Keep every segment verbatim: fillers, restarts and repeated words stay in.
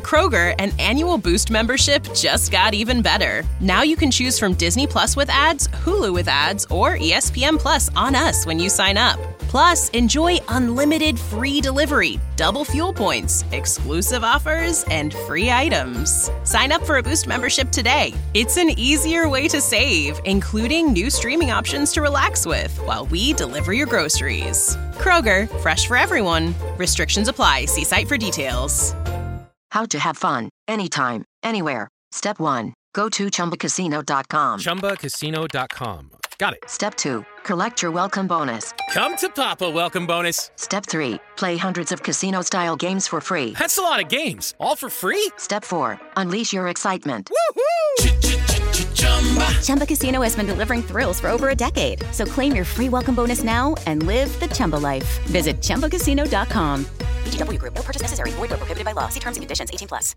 Kroger, an annual Boost membership just got even better. Now you can choose from Disney Plus with ads, Hulu with ads, or E S P N Plus on us when you sign up. Plus, enjoy unlimited free delivery, double fuel points, exclusive offers, and free items. Sign up for a Boost membership today. It's an easier way to save, including new streaming options to relax with while we deliver your groceries. Kroger, fresh for everyone. Restrictions apply. See site for details. How to have fun anytime, anywhere. Step one. Go to Chumba Casino dot com. Chumba Casino dot com. Got it. Step two. Collect your welcome bonus. Come to Papa welcome bonus. Step three. Play hundreds of casino-style games for free. That's a lot of games. All for free? Step four. Unleash your excitement. Woohoo! Chumba Casino has been delivering thrills for over a decade. So claim your free welcome bonus now and live the Chumba life. Visit Chumba Casino dot com. V G W Group. No purchase necessary. Void where prohibited by law. See terms and conditions. eighteen plus.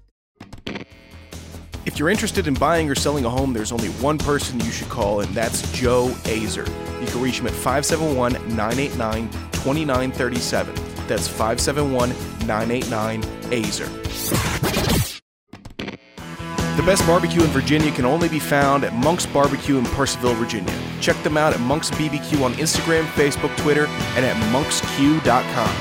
If you're interested in buying or selling a home, there's only one person you should call, and that's Joe Azer. You can reach him at five seven one, nine eight nine, two nine three seven. That's five seven one, nine eight nine, A Z E R. The best barbecue in Virginia can only be found at Monk's Barbecue in Purcellville, Virginia. Check them out at Monk's B B Q on Instagram, Facebook, Twitter, and at monks q dot com.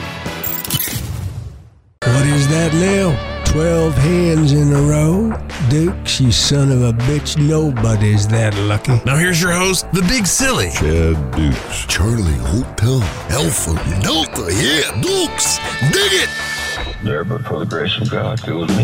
What is that now? Twelve hands in a row? Dukes, you son of a bitch, nobody's that lucky. Now here's your host, the Big Silly. Chad Dukes. Charlie Hotel Alpha Delta. Yeah, Dukes. Dig it. There, but for the grace of God, go with me.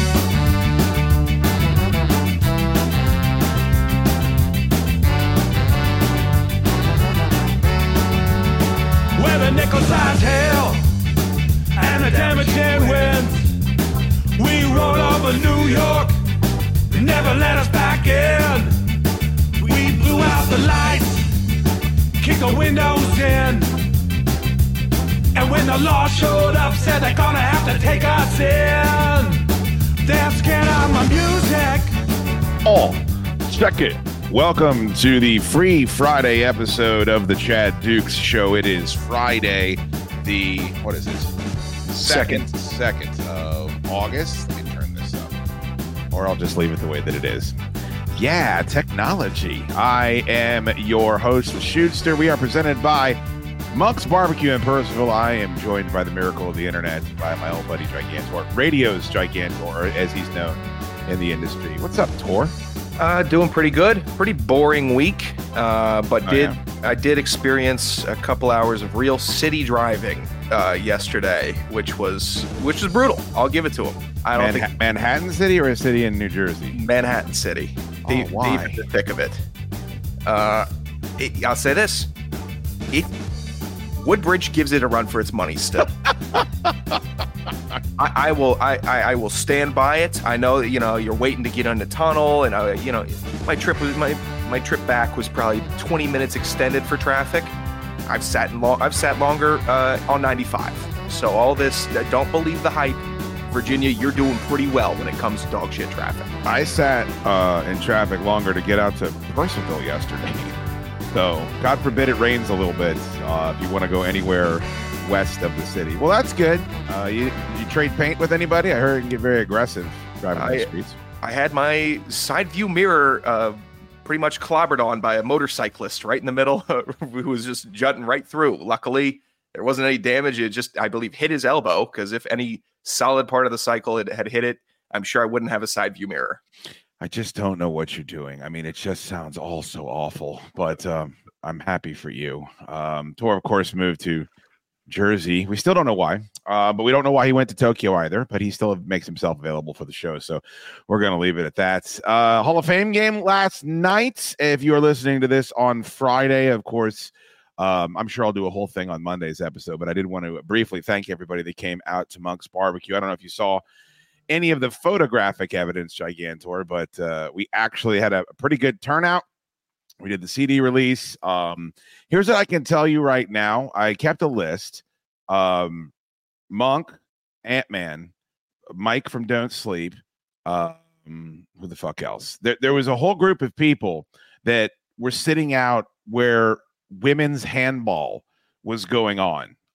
Where the nickel size hell and the damaging winds. We rolled over New York, never let us back in. We blew out the lights, kicked the windows in. And when the law showed up, said they're gonna have to take us in. They're scared of my music. Oh, check it. Welcome to the free Friday episode of the Chad Dukes Show. It is Friday, the, what is this? Second, second of August. Let me turn this up. Or I'll just leave it the way that it is. Yeah, technology. I am your host, the Shootster. We are presented by Monk's Barbecue in Purcellville. I am joined by the miracle of the internet, by my old buddy Gigantor, Radio's Gigantor, as he's known in the industry. What's up, Tor? Uh, doing pretty good. Pretty boring week, uh, but oh, did yeah. I did experience a couple hours of real city driving uh, yesterday, which was which was brutal. I'll give it to him. I don't Manha- think Manhattan City or a city in New Jersey? Manhattan City. Oh, the, why? The, the thick of it. Uh, it. I'll say this: it Woodbridge gives it a run for its money still. I, I will I, I, I will stand by it. I know that, you know, you're waiting to get on the tunnel, and uh, you know, my trip was my my trip back was probably twenty minutes extended for traffic. I've sat in long I've sat longer uh, on ninety-five. So all this, don't believe the hype. Virginia, you're doing pretty well when it comes to dog shit traffic. I sat uh, in traffic longer to get out to Purcellville yesterday. So God forbid it rains a little bit uh, if you want to go anywhere west of the city. Well, that's good. Uh, you, you trade paint with anybody? I heard you can get very aggressive driving I, the streets. I had my side view mirror uh, pretty much clobbered on by a motorcyclist right in the middle who was just jutting right through. Luckily, there wasn't any damage. It just, I believe, hit his elbow, because if any solid part of the cycle had, had hit it, I'm sure I wouldn't have a side view mirror. I just don't know what you're doing. I mean, it just sounds all so awful, but um, I'm happy for you. Um, Tor, of course, moved to Jersey. We still don't know why, uh, but we don't know why he went to Tokyo either, but he still makes himself available for the show. So we're going to leave it at that. Uh, Hall of Fame game last night. If you are listening to this on Friday, of course, um, I'm sure I'll do a whole thing on Monday's episode, but I did want to briefly thank everybody that came out to Monk's Barbecue. I don't know if you saw any of the photographic evidence, Gigantor, but uh, we actually had a, a pretty good turnout. We did the C D release. Um, here's what I can tell you right now. I kept a list. Um, Monk, Ant-Man, Mike from Don't Sleep. Um, who the fuck else? There, there was a whole group of people that were sitting out where women's handball was going on.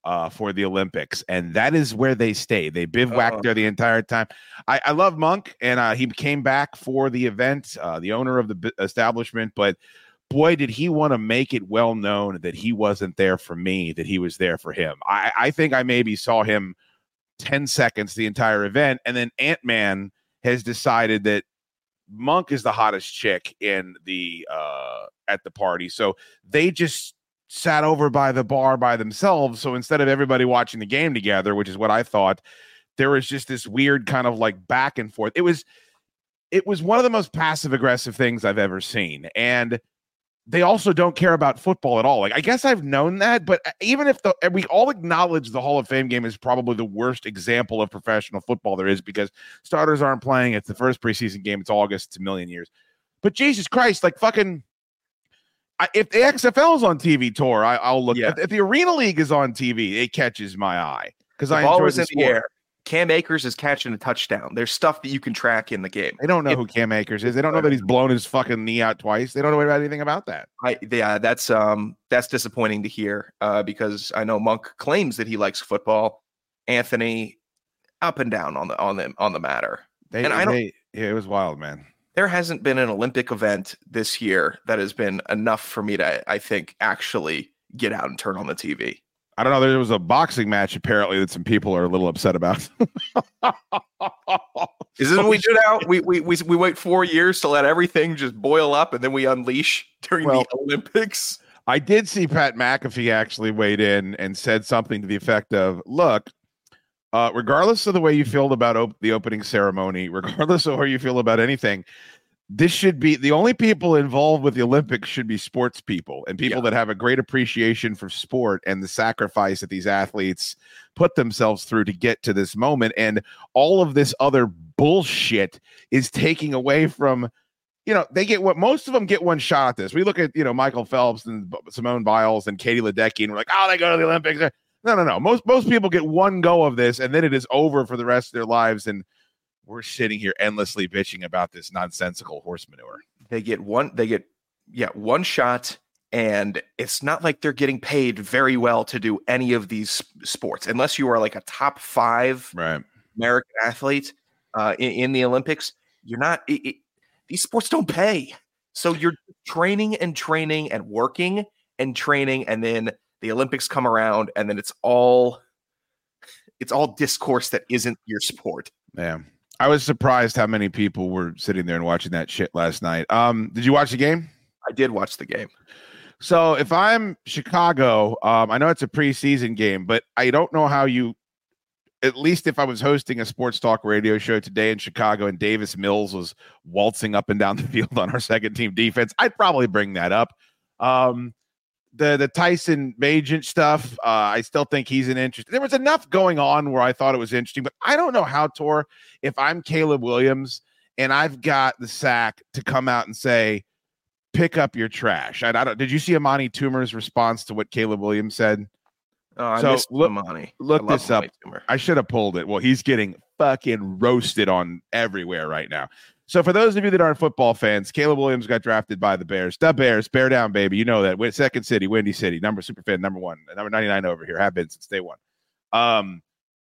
uh, for the Olympics, and that is where they stay. They bivouacked Uh-oh. there the entire time. I, I love Monk, and uh, he came back for the event, uh, the owner of the b- establishment, but boy, did he want to make it well known that he wasn't there for me, that he was there for him. I, I think I maybe saw him ten seconds the entire event, and then Ant-Man has decided that Monk is the hottest chick in the uh, at the party, so they just sat over by the bar by themselves. So instead of everybody watching the game together, which is what I thought, there was just this weird kind of like back and forth. It was it was one of the most passive aggressive things I've ever seen, and they also don't care about football at all. Like, I guess I've known that, but even if the we all acknowledge the Hall of Fame game is probably the worst example of professional football there is, because starters aren't playing. It's the first preseason game. It's August. It's a million years. But Jesus Christ, like fucking, I, if the X F L is on T V, Tor, I, I'll look. Yeah. If, if the Arena League is on T V, it catches my eye because The I ball enjoy was the in sport. the air. Cam Akers is catching a touchdown. There's stuff that you can track in the game. They don't know If- who Cam Akers is. They don't know that he's blown his fucking knee out twice. They don't know about anything about that. I yeah, that's um that's disappointing to hear uh, because I know Monk claims that he likes football. Anthony, up and down on the on the on the matter. They, and I don't. they, yeah, it was wild, man. There hasn't been an Olympic event this year that has been enough for me to, I think, actually get out and turn on the T V. I don't know. There was a boxing match apparently that some people are a little upset about. Is this what we do now? We, we we we wait four years to let everything just boil up, and then we unleash during Well, the Olympics. I did see Pat McAfee actually weighed in and said something to the effect of, look, uh, regardless of the way you feel about op- the opening ceremony, regardless of how you feel about anything, this should be the only people involved with the Olympics should be sports people and people Yeah. that have a great appreciation for sport and the sacrifice that these athletes put themselves through to get to this moment. And all of this other bullshit is taking away from, you know, they get what most of them get one shot at this. We look at, you know, Michael Phelps and B- Simone Biles and Katie Ledecky, and we're like, oh, they go to the Olympics. No, no, no. Most most people get one go of this, and then it is over for the rest of their lives. And we're sitting here endlessly bitching about this nonsensical horse manure. They get one. They get yeah one shot, and it's not like they're getting paid very well to do any of these sports, unless you are like a top five right. American athlete uh, in, in the Olympics. You're not. It, it, these sports don't pay, so you're training and training and working and training, and then the Olympics come around, and then it's all it's all discourse that isn't your sport. Yeah. I was surprised how many people were sitting there and watching that shit last night. Um, did you watch the game? I did watch the game. So if I'm Chicago, um, I know it's a preseason game, but I don't know how you, at least if I was hosting a sports talk radio show today in Chicago and Davis Mills was waltzing up and down the field on our second team defense, I'd probably bring that up. Um, the the Tyson Bagent stuff, uh, I still think he's an interest. There was enough going on where I thought it was interesting, but I don't know how, Tor, if I'm Caleb Williams and I've got the sack to come out and say, pick up your trash. I, I don't. Did you see Amani Toomer's response to what Caleb Williams said? Oh, I so missed look, Amani. look I love this up. Amani Toomer. I should have pulled it. Well, he's getting fucking roasted on everywhere right now. So for those of you that aren't football fans, Caleb Williams got drafted by the Bears. The Bears, bear down, baby. You know that. Win- Second city, Windy City, number super fan, number one, number ninety-nine over here. Have been since day one. Um,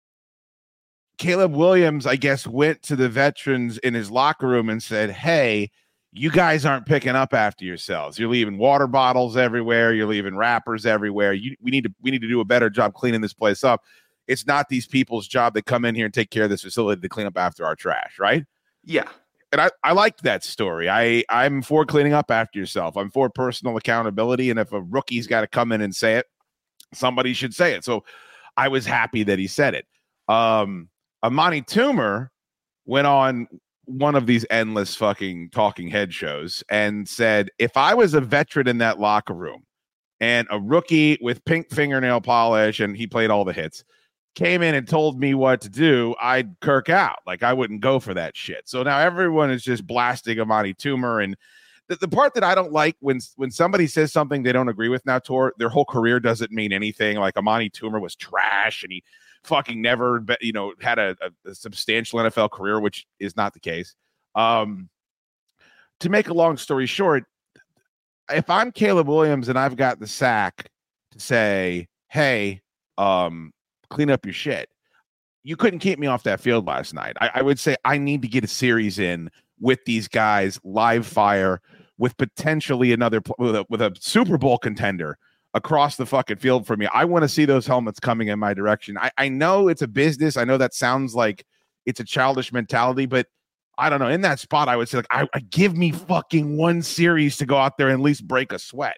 Caleb Williams, I guess, went to the veterans in his locker room and said, hey, you guys aren't picking up after yourselves. You're leaving water bottles everywhere. You're leaving wrappers everywhere. You, we need to we need to do a better job cleaning this place up. It's not these people's job that come in here and take care of this facility to clean up after our trash, right? Yeah. And I, I liked that story. I, I'm for cleaning up after yourself. I'm for personal accountability. And if a rookie's got to come in and say it, somebody should say it. So I was happy that he said it. Um, Amani Toomer went on one of these endless fucking talking head shows and said, if I was a veteran in that locker room and a rookie with pink fingernail polish, and he played all the hits, came in and told me what to do, I'd kirk out. Like, I wouldn't go for that shit. So now everyone is just blasting Amani Toomer. And the, the part that I don't like when when somebody says something they don't agree with now, Tor, their whole career doesn't mean anything. Like, Amani Toomer was trash and he fucking never, you know, had a, a, a substantial N F L career, which is not the case. Um, to make a long story short, if I'm Caleb Williams and I've got the sack to say, hey, um, clean up your shit. You couldn't keep me off that field last night. I, I would say I need to get a series in with these guys, live fire, with potentially another with a, with a Super Bowl contender across the fucking field for me. I want to see those helmets coming in my direction. I, I know it's a business. I know that sounds like it's a childish mentality, but I don't know. In that spot, I would say, like, I, I give me fucking one series to go out there and at least break a sweat.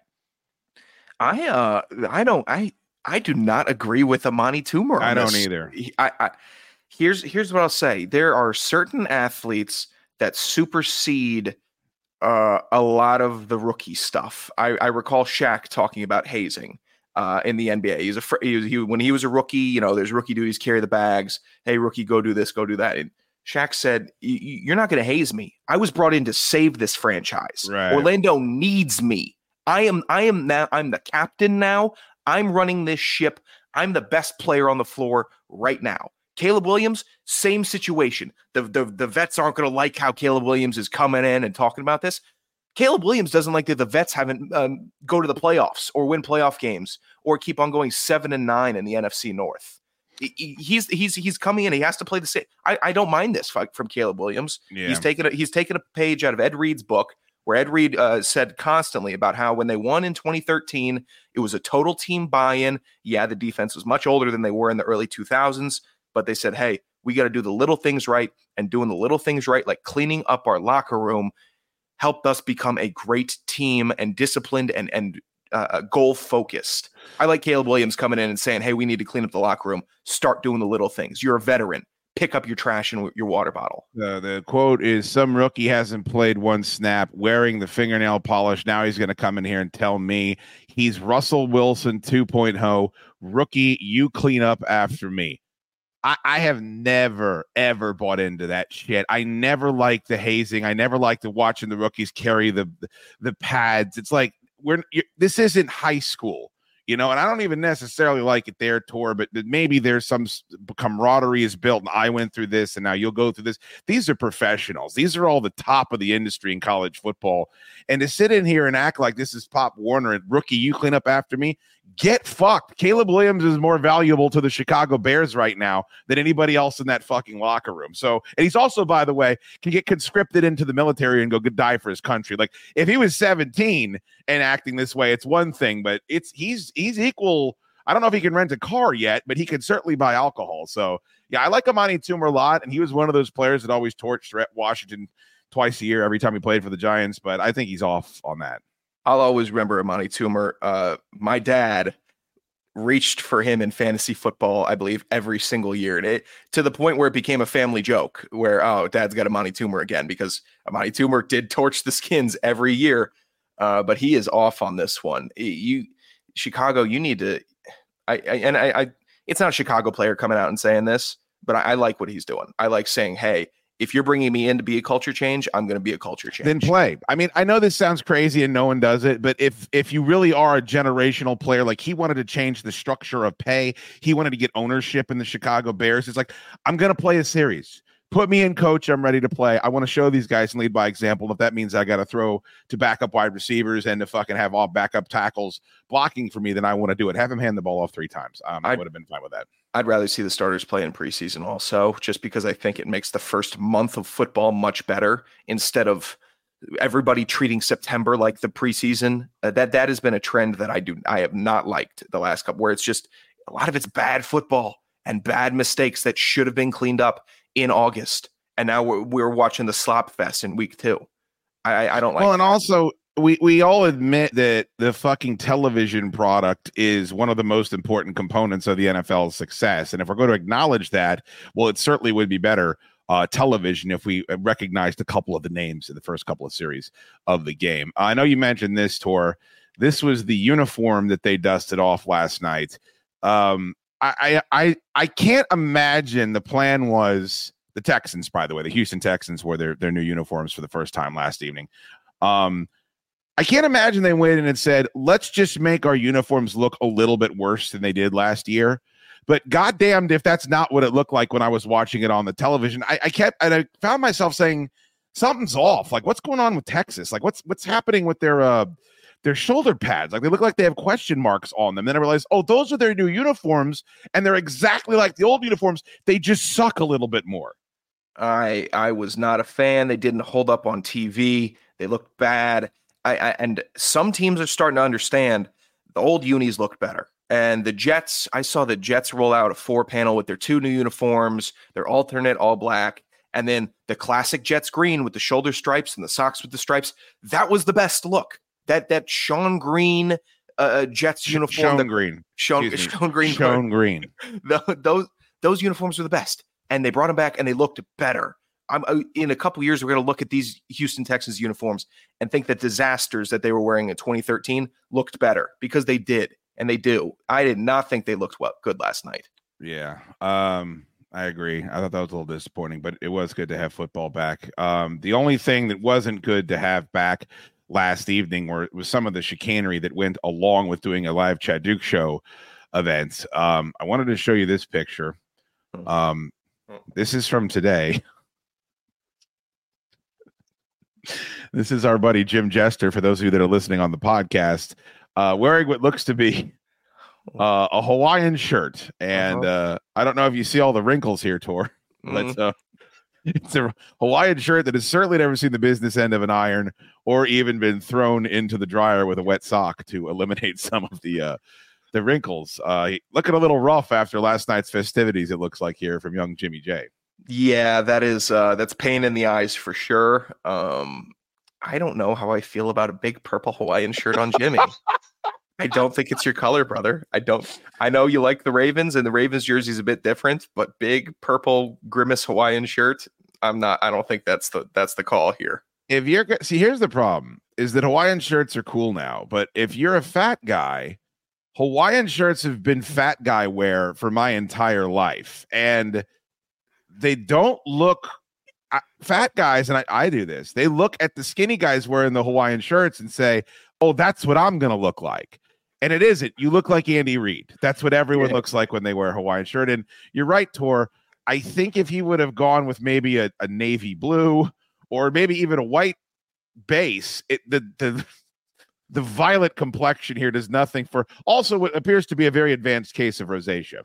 I uh I don't I I do not agree with Amani Toomer on I don't this. either. I, I here's here's what I'll say. There are certain athletes that supersede uh, a lot of the rookie stuff. I, I recall Shaq talking about hazing uh, in the N B A. He's a fr- he was, he, when he was a rookie. You know, there's rookie duties, carry the bags. Hey, rookie, go do this, go do that. And Shaq said, "You're not going to haze me. I was brought in to save this franchise. Right. Orlando needs me. I am I am now. I'm the captain now. I'm running this ship. I'm the best player on the floor right now." Caleb Williams, same situation. The, the, the vets aren't going to like how Caleb Williams is coming in and talking about this. Caleb Williams doesn't like that the vets haven't um, go to the playoffs or win playoff games or keep on going seven and nine in the N F C North. He, he's he's he's coming in. He has to play the same. I, I don't mind this from Caleb Williams. Yeah. He's taken a, he's taken a page out of Ed Reed's book, where Ed Reed uh, said constantly about how when they won in twenty thirteen, it was a total team buy-in. Yeah, the defense was much older than they were in the early two thousands, but they said, hey, we got to do the little things right, and doing the little things right, like cleaning up our locker room, helped us become a great team and disciplined and, and uh, goal-focused. I like Caleb Williams coming in and saying, hey, we need to clean up the locker room. Start doing the little things. You're a veteran. Pick up your trash and your water bottle. Uh, the quote is, some rookie hasn't played one snap wearing the fingernail polish. Now he's going to come in here and tell me he's Russell Wilson two point oh. Rookie, you clean up after me. I, I have never, ever bought into that shit. I never liked the hazing. I never liked the watching the rookies carry the the, the pads. It's like, we're you're, this isn't high school. You know, and I don't even necessarily like it there, Tor, but maybe there's some camaraderie is built, and I went through this, and now you'll go through this. These are professionals. These are all the top of the industry in college football. And to sit in here and act like this is Pop Warner and rookie, you clean up after me, get fucked. Caleb Williams is more valuable to the Chicago Bears right now than anybody else in that fucking locker room. So, and he's also, by the way, can get conscripted into the military and go die for his country. Like, if he was seventeen and acting this way, it's one thing, but it's he's he's equal. I don't know if he can rent a car yet, but he can certainly buy alcohol. So, yeah, I like Amani Toomer a lot, and he was one of those players that always torched Washington twice a year every time he played for the Giants, but I think he's off on that. I'll always remember Amani Toomer. Uh, my dad reached for him in fantasy football, I believe, every single year, and it to the point where it became a family joke where, oh, Dad's got Amani Toomer again, because Amani Toomer did torch the Skins every year, uh, but he is off on this one. You, Chicago, you need to. I, I and I, I, it's not a Chicago player coming out and saying this, but I, I like what he's doing. I like saying, hey, if you're bringing me in to be a culture change, I'm going to be a culture change. Then play. I mean, I know this sounds crazy and no one does it, but if if you really are a generational player, like he wanted to change the structure of pay, he wanted to get ownership in the Chicago Bears. It's like, I'm going to play a series. Put me in, coach. I'm ready to play. I want to show these guys and lead by example. If that means I got to throw to backup wide receivers and to fucking have all backup tackles blocking for me, then I want to do it. Have him hand the ball off three times. Um, I would have been fine with that. I'd rather see the starters play in preseason also, just because I think it makes the first month of football much better instead of everybody treating September like the preseason. Uh, that that has been a trend that I do I have not liked the last couple, where it's just a lot of it's bad football and bad mistakes that should have been cleaned up in August, and now we're, we're watching the slop fest in week two. I, I don't like. Well, and that. also we we all admit that the fucking television product is one of the most important components of the N F L's success, and if we're going to acknowledge that, well, it certainly would be better uh, television if we recognized a couple of the names in the first couple of series of the game. I know you mentioned this, Tor. This was the uniform that they dusted off last night. Um, I, I I can't imagine the plan was the Texans, by the way, the Houston Texans wore their, their new uniforms for the first time last evening. Um, I can't imagine they went in and said, let's just make our uniforms look a little bit worse than they did last year. But goddamned if that's not what it looked like when I was watching it on the television. I, I kept and I found myself saying something's off. Like, what's going on with Texas? Like, what's what's happening with their uh their shoulder pads. Like they look like they have question marks on them. Then I realized, oh, those are their new uniforms, and they're exactly like the old uniforms. They just suck a little bit more. I I was not a fan. They didn't hold up on T V. They looked bad. I, I and some teams are starting to understand the old unis looked better. And the Jets, I saw the Jets roll out a four panel with their two new uniforms, their alternate all black, and then the classic Jets green with the shoulder stripes and the socks with the stripes. That was the best look. That that Sean Green uh, Jets uniform. Sean that, Green. Sean, Sean Green. Sean Green. The, those those uniforms were the best. And they brought them back and they looked better. I'm uh, in a couple of years, we're going to look at these Houston Texans uniforms and think that disasters that they were wearing in twenty thirteen looked better because they did. And they do. I did not think they looked well good last night. Yeah, um, I agree. I thought that was a little disappointing, but it was good to have football back. Um, the only thing that wasn't good to have back last evening were, was some of the chicanery that went along with doing a live Chad Duke show event. Um, I wanted to show you this picture. Um, this is from today. This is our buddy Jim Jester, for those of you that are listening on the podcast, uh, wearing what looks to be uh, a Hawaiian shirt. And uh, I don't know if you see all the wrinkles here, Tor. Mm-hmm. But, uh, it's a Hawaiian shirt that has certainly never seen the business end of an iron or even been thrown into the dryer with a wet sock to eliminate some of the uh, the wrinkles. Uh, looking a little rough after last night's festivities, it looks like, here from young Jimmy J. Yeah, that is uh, that's pain in the eyes for sure. Um, I don't know how I feel about a big purple Hawaiian shirt on Jimmy. I don't think it's your color, brother. I don't. I know you like the Ravens, and the Ravens jersey is a bit different, but big purple grimace Hawaiian shirt. I'm not. I don't think that's the that's the call here. If you're see, here's the problem: is that Hawaiian shirts are cool now, but if you're a fat guy, Hawaiian shirts have been fat guy wear for my entire life, and they don't look. I, fat guys, and I, I do this. They look at the skinny guys wearing the Hawaiian shirts and say, "Oh, that's what I'm going to look like." And it isn't. You look like Andy Reid. That's what everyone yeah. looks like when they wear a Hawaiian shirt. And you're right, Tor. I think if he would have gone with maybe a, a navy blue or maybe even a white base, it, the the the violet complexion here does nothing for. Also, what appears to be a very advanced case of rosacea.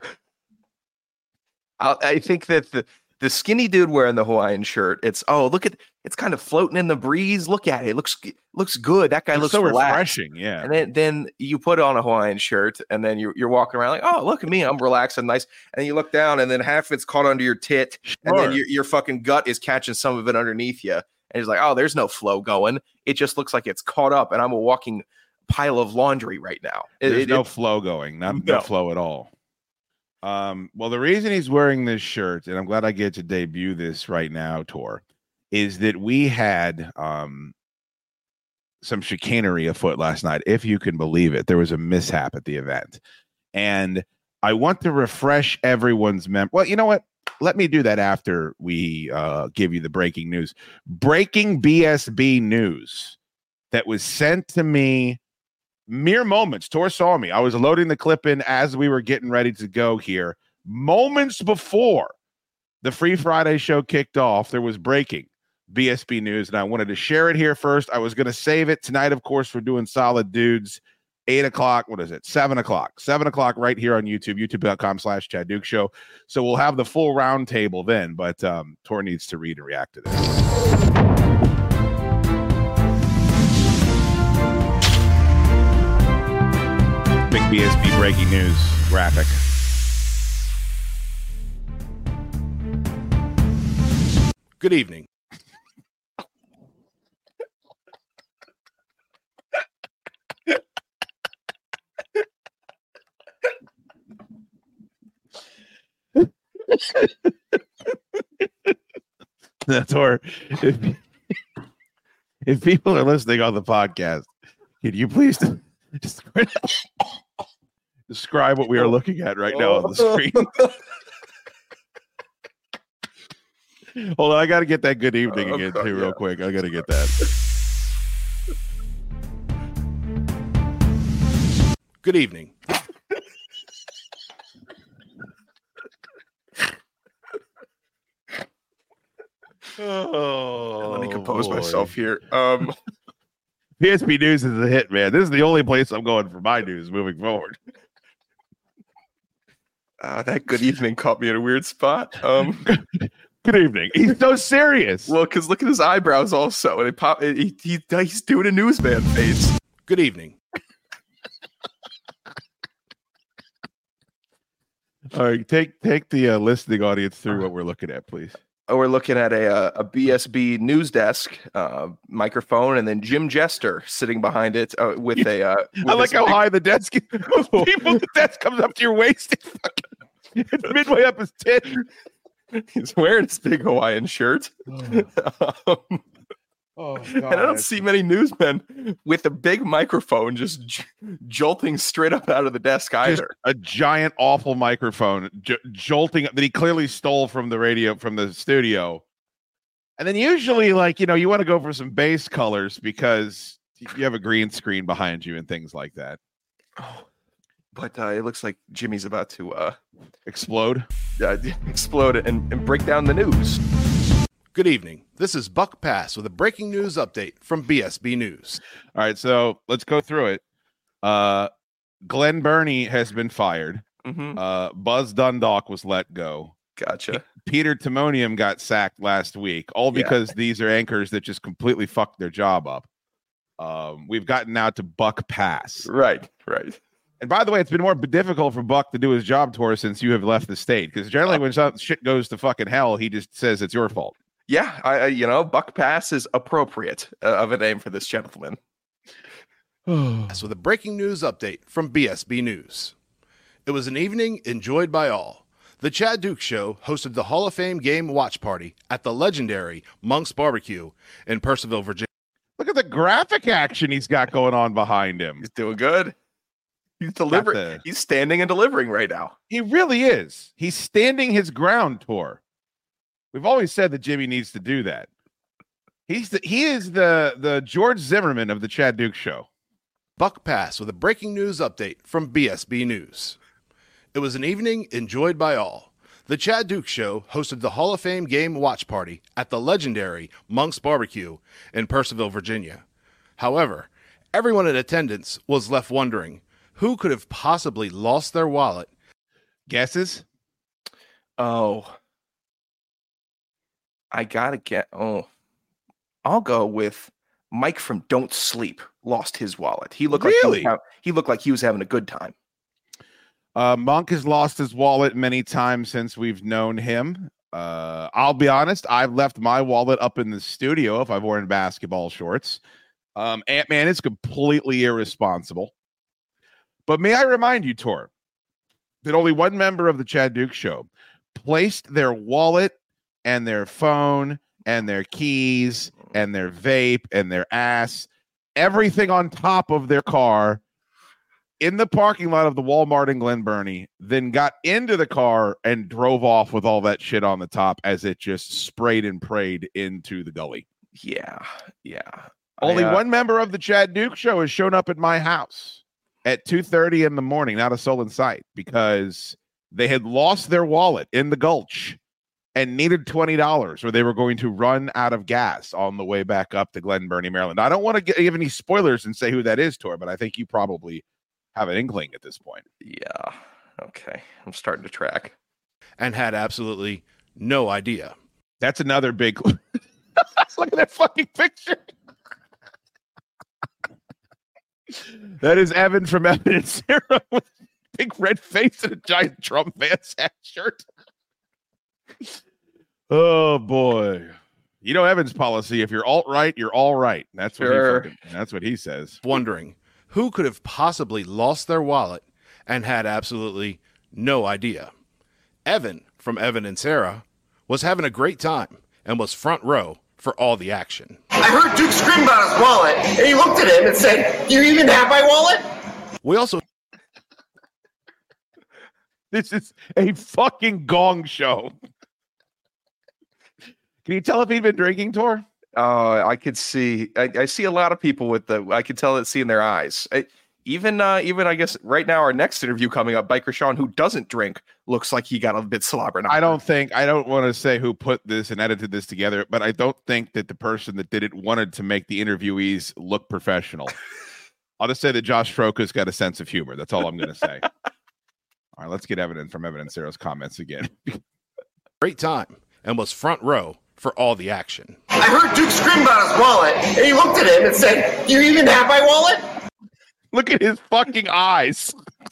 I, I think that the. The skinny dude wearing the Hawaiian shirt, it's, oh, look at, it's kind of floating in the breeze. Look at it. It looks, looks good. That guy it's looks so relaxed. refreshing. Yeah. And then, then you put on a Hawaiian shirt and then you're, you're walking around like, oh, look at me. I'm relaxed and nice. And then you look down and then half of it's caught under your tit. Sure. And then your, your fucking gut is catching some of it underneath you. And it's like, oh, there's no flow going. It just looks like it's caught up. And I'm a walking pile of laundry right now. It, there's it, no it, flow going. Not no. no flow at all. Um, well, the reason he's wearing this shirt, and I'm glad I get to debut this right now, Tor, is that we had um some chicanery afoot last night, if you can believe it. There was a mishap at the event. And I want to refresh everyone's mem. Well, you know what? Let me do that after we uh give you the breaking news. Breaking B S B news that was sent to me mere moments. Tor saw me. I was loading the clip in as we were getting ready to go here. Moments before the Free Friday show kicked off, there was breaking B S B news, and I wanted to share it here first. I was going to save it tonight. Of course, we're doing Solid Dudes. Eight o'clock. What is it? Seven o'clock. Seven o'clock right here on YouTube, youtube.com slash Chad Duke Show. So we'll have the full round table then, but um, Tor needs to read and react to this. Big B S B breaking news graphic. Good evening. That's or if, if people are listening on the podcast, can you please describe, describe what we are looking at right now on the screen? Hold on, I got to get that good evening again too, real quick. I got to get that. Good evening. Oh, let me compose boy. myself here. Um, P S B News is a hit, man. This is the only place I'm going for my news moving forward. Uh, that good evening caught me in a weird spot. Um, good evening. He's so serious. Well, because look at his eyebrows also. And it pop, he, he, he's doing a newsman face. Good evening. All right, take take the uh, listening audience through what we're looking at, please. Oh, we're looking at a a B S B news desk uh, microphone, and then Jim Jester sitting behind it uh, with a. Uh, with I like how big... high the desk is. People, the desk comes up to your waist. It's, fucking, it's midway up his tit. He's wearing his big Hawaiian shirt. Oh. um, oh, God. And I don't see many newsmen with a big microphone just j- jolting straight up out of the desk either. Just a giant, awful microphone j- jolting that he clearly stole from the radio, from the studio. And then usually, like, you know, you want to go for some base colors because you have a green screen behind you and things like that. Oh. But uh, it looks like Jimmy's about to uh, explode, uh, explode and, and break down the news. Good evening. This is Buck Pass with a breaking news update from B S B News. All right, so let's go through it. Uh, Glenn Burney has been fired. Mm-hmm. Uh, Buzz Dundalk was let go. Gotcha. P- Peter Timonium got sacked last week, all because yeah. these are anchors that just completely fucked their job up. Um, we've gotten now to Buck Pass. Right, right. And by the way, it's been more difficult for Buck to do his job, Tor, since you have left the state. Because generally, when some shit goes to fucking hell, he just says it's your fault. Yeah, I, I you know, Buck Pass is appropriate uh, of a name for this gentleman. So the breaking news update from B S B News. It was an evening enjoyed by all. The Chad Duke Show hosted the Hall of Fame game watch party at the legendary Monk's Barbecue in Purcellville, Virginia. Look at the graphic action he's got going on behind him. He's doing good. He's delivering. The... He's standing and delivering right now. He really is. He's standing his ground, Tor. We've always said that Jimmy needs to do that. He's the, he is the, the George Zimmerman of the Chad Duke Show. Buck Pass with a breaking news update from B S B News. It was an evening enjoyed by all. The Chad Duke Show hosted the Hall of Fame game watch party at the legendary Monk's Barbecue in Purcellville, Virginia. However, everyone in attendance was left wondering who could have possibly lost their wallet. Guesses? Oh. I gotta get. Oh. I'll go with Mike from Don't Sleep lost his wallet. He looked really? like he, was, he looked like he was having a good time. Uh, Monk has lost his wallet many times since we've known him. Uh, I'll be honest, I've left my wallet up in the studio if I've worn basketball shorts. Um, Ant-Man is completely irresponsible. But may I remind you, Tor, that only one member of the Chad Duke Show placed their wallet and their phone and their keys and their vape and their ass, everything on top of their car in the parking lot of the Walmart in Glen Burnie, then got into the car and drove off with all that shit on the top as it just sprayed and prayed into the gully. Yeah, yeah. Only I, uh... one member of the Chad Duke Show has shown up at my house at two thirty in the morning, not a soul in sight, because they had lost their wallet in the Gulch and needed twenty dollars, or they were going to run out of gas on the way back up to Glen Burnie, Maryland. I don't want to give any spoilers and say who that is, Tor, but I think you probably have an inkling at this point. Yeah. Okay. I'm starting to track. And had absolutely no idea. That's another big... Look at that fucking picture. That is Evan from Evan and Sarah with a big red face and a giant Trump Vans hat shirt. Oh boy. You know Evan's policy, if you're alt-right, you're all right. That's sure. what he fucking, that's what he says. Wondering who could have possibly lost their wallet and had absolutely no idea. Evan from Evan and Sarah was having a great time and was front row for all the action. I heard Duke scream about his wallet, and he looked at him and said, "Do you even have my wallet?" We also... This is a fucking gong show. Can you tell if he'd been drinking, Tor? Oh, uh, I could see. I, I see a lot of people with the. I could tell it, see in their eyes. I, even uh, even I guess right now our next interview coming up, Biker Sean, who doesn't drink, looks like he got a bit slobbered. I don't think I don't want to say who put this and edited this together, but I don't think that the person that did it wanted to make the interviewees look professional. I'll just say that Josh Troca's got a sense of humor. That's all I'm going to say. All right, let's get Evan from Evan and Sarah's comments again. Great time and was front row for all the action. I heard Duke scream about his wallet, and he looked at him and said, "Do you even have my wallet?" Look at his fucking eyes.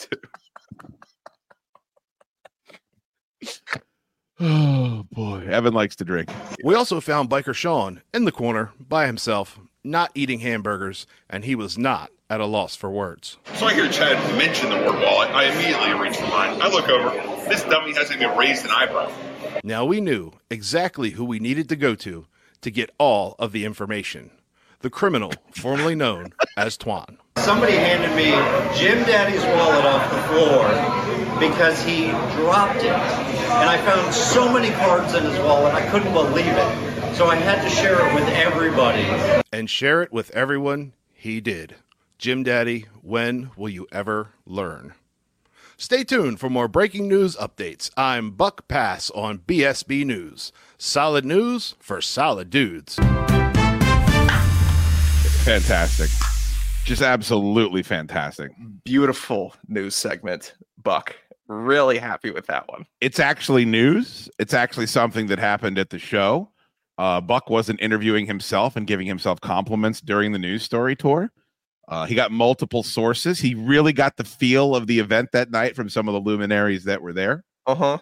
Oh, boy. Evan likes to drink. We also found Biker Sean in the corner by himself, not eating hamburgers, and he was not at a loss for words. So I hear Chad mention the word wallet. I immediately reach for mine. I look over. This dummy hasn't even raised an eyebrow. Now we knew exactly who we needed to go to to get all of the information. The criminal, formerly known as Twan. Somebody handed me Jim Daddy's wallet off the floor because he dropped it. And I found so many cards in his wallet, I couldn't believe it. So I had to share it with everybody. And share it with everyone he did. Jim Daddy, when will you ever learn? Stay tuned for more breaking news updates. I'm Buck Pass on B S B News. Solid news for solid dudes. Fantastic. Just absolutely fantastic. Beautiful news segment, Buck. Really happy with that one. It's actually news. It's actually something that happened at the show. Uh, Buck wasn't interviewing himself and giving himself compliments during the news story tour. Uh, he got multiple sources. He really got the feel of the event that night from some of the luminaries that were there. Uh-huh.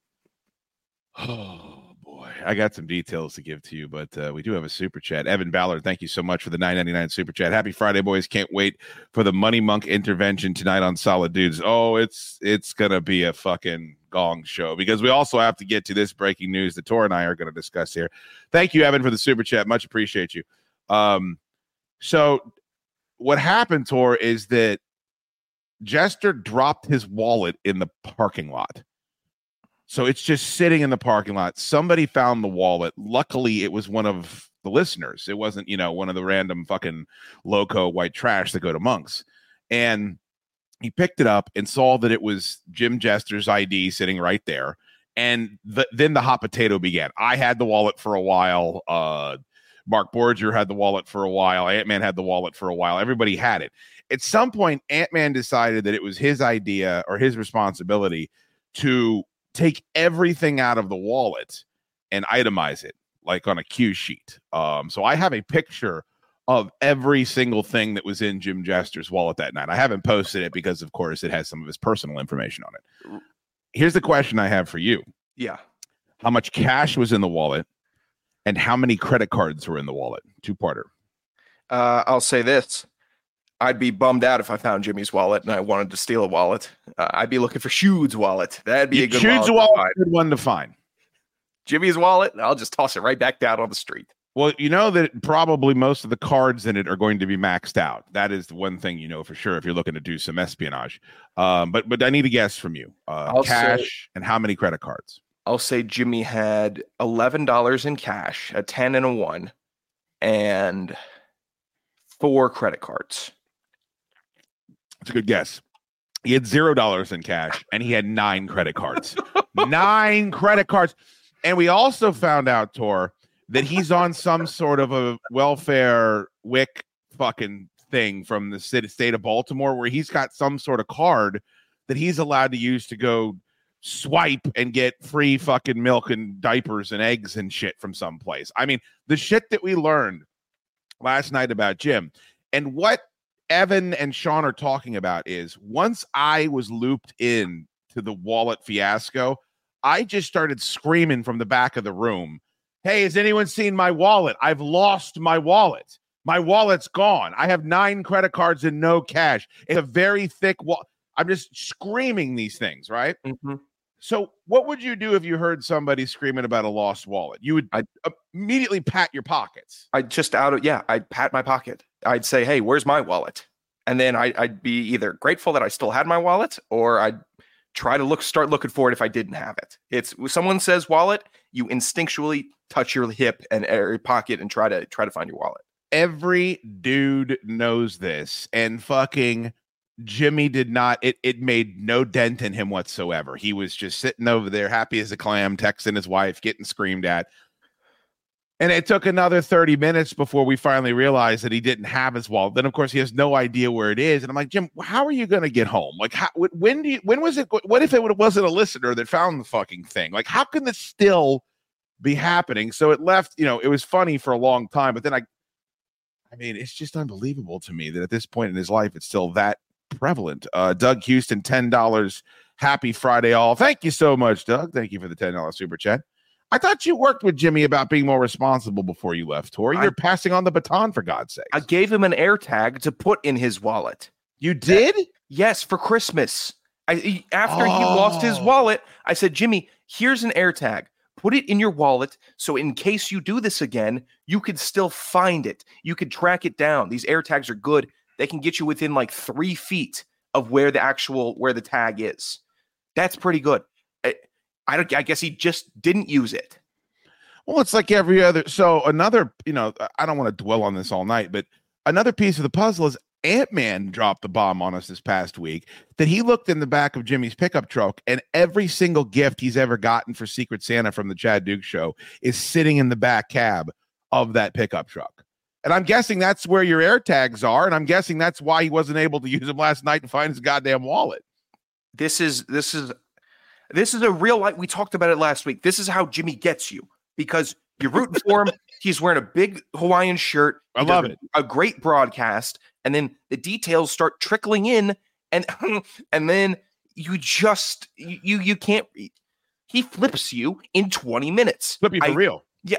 Oh, boy. I got some details to give to you, but uh, we do have a super chat. Evan Ballard, thank you so much for the nine ninety-nine super chat. Happy Friday, boys. Can't wait for the Money Monk intervention tonight on Solid Dudes. Oh, it's it's going to be a fucking gong show because we also have to get to this breaking news that Tor and I are going to discuss here. Thank you, Evan, for the super chat. Much appreciate you. Um, so what happened, Tor, is that Jester dropped his wallet in the parking lot. So it's just sitting in the parking lot. Somebody found the wallet. Luckily, it was one of the listeners. It wasn't, you know, one of the random fucking loco white trash that go to Monks. And he picked it up and saw that it was Jim Jester's I D sitting right there. And the, then the hot potato began. I had the wallet for a while. Uh, Mark Borger had the wallet for a while. Ant-Man had the wallet for a while. Everybody had it. At some point, Ant-Man decided that it was his idea or his responsibility to take everything out of the wallet and itemize it like on a cue sheet. Um, so I have a picture of every single thing that was in Jim Jester's wallet that night. I haven't posted it because, of course, it has some of his personal information on it. Here's the question I have for you. Yeah. How much cash was in the wallet and how many credit cards were in the wallet? Two-parter. Uh, I'll say this. I'd be bummed out if I found Jimmy's wallet and I wanted to steal a wallet. Uh, I'd be looking for Shude's wallet. That'd be you a good Shude's wallet. wallet good one to find. Jimmy's wallet, I'll just toss it right back down on the street. Well, you know that probably most of the cards in it are going to be maxed out. That is the one thing you know for sure if you're looking to do some espionage. Um, but but I need a guess from you. Uh, cash say, and how many credit cards? I'll say Jimmy had eleven dollars in cash, a ten and a one, and four credit cards. That's a good guess. He had zero dollars in cash and he had nine credit cards. Nine credit cards. And we also found out, Tor, that he's on some sort of a welfare W I C fucking thing from the city, state of Baltimore where he's got some sort of card that he's allowed to use to go swipe and get free fucking milk and diapers and eggs and shit from someplace. I mean, the shit that we learned last night about Jim and what Evan and Sean are talking about is once I was looped in to the wallet fiasco, I just started screaming from the back of the room, hey, has anyone seen my wallet? I've lost my wallet. My wallet's gone. I have nine credit cards and no cash. It's a very thick wallet. I'm just screaming these things, right? Mm-hmm. So what would you do if you heard somebody screaming about a lost wallet? You would I'd, immediately pat your pockets. I'd just out of, yeah, I'd pat my pocket. I'd say, hey, where's my wallet? And then I, I'd be either grateful that I still had my wallet or I'd try to look, start looking for it if I didn't have it. It's when someone says wallet, you instinctually touch your hip and your pocket and try to try to find your wallet. Every dude knows this, and fucking Jimmy did not, it, it made no dent in him whatsoever. He was just sitting over there, happy as a clam, texting his wife, getting screamed at. And it took another thirty minutes before we finally realized that he didn't have his wallet. Then, of course, he has no idea where it is. And I'm like, Jim, how are you going to get home? Like, how, when do you, when was it? What if it wasn't a listener that found the fucking thing? Like, how can this still be happening? So it left, you know, it was funny for a long time. But then I, I mean, it's just unbelievable to me that at this point in his life, it's still that prevalent. Uh, Doug Houston, ten dollars. Happy Friday, all. Thank you so much, Doug. Thank you for the ten dollars super chat. I thought you worked with Jimmy about being more responsible before you left, Tori. You're I, passing on the baton, for God's sake. I gave him an AirTag to put in his wallet. You did? Yes, for Christmas. I, after oh. he lost his wallet, I said, Jimmy, here's an AirTag. Put it in your wallet so in case you do this again, you can still find it. You can track it down. These AirTags are good. They can get you within like three feet of where the actual, where the tag is. That's pretty good. I, I, don't, I guess he just didn't use it. Well, it's like every other. So another, you know, I don't want to dwell on this all night, but another piece of the puzzle is Ant-Man dropped the bomb on us this past week that he looked in the back of Jimmy's pickup truck and every single gift he's ever gotten for Secret Santa from the Chad Duke Show is sitting in the back cab of that pickup truck. And I'm guessing that's where your AirTags are. And I'm guessing that's why he wasn't able to use them last night and find his goddamn wallet. This is, this is, this is a real life. We talked about it last week. This is how Jimmy gets you because you're rooting for him. He's wearing a big Hawaiian shirt. I love it. A great broadcast. And then the details start trickling in. And, and then you just, you, you can't, he flips you in twenty minutes. Flip you for I, real. Yeah.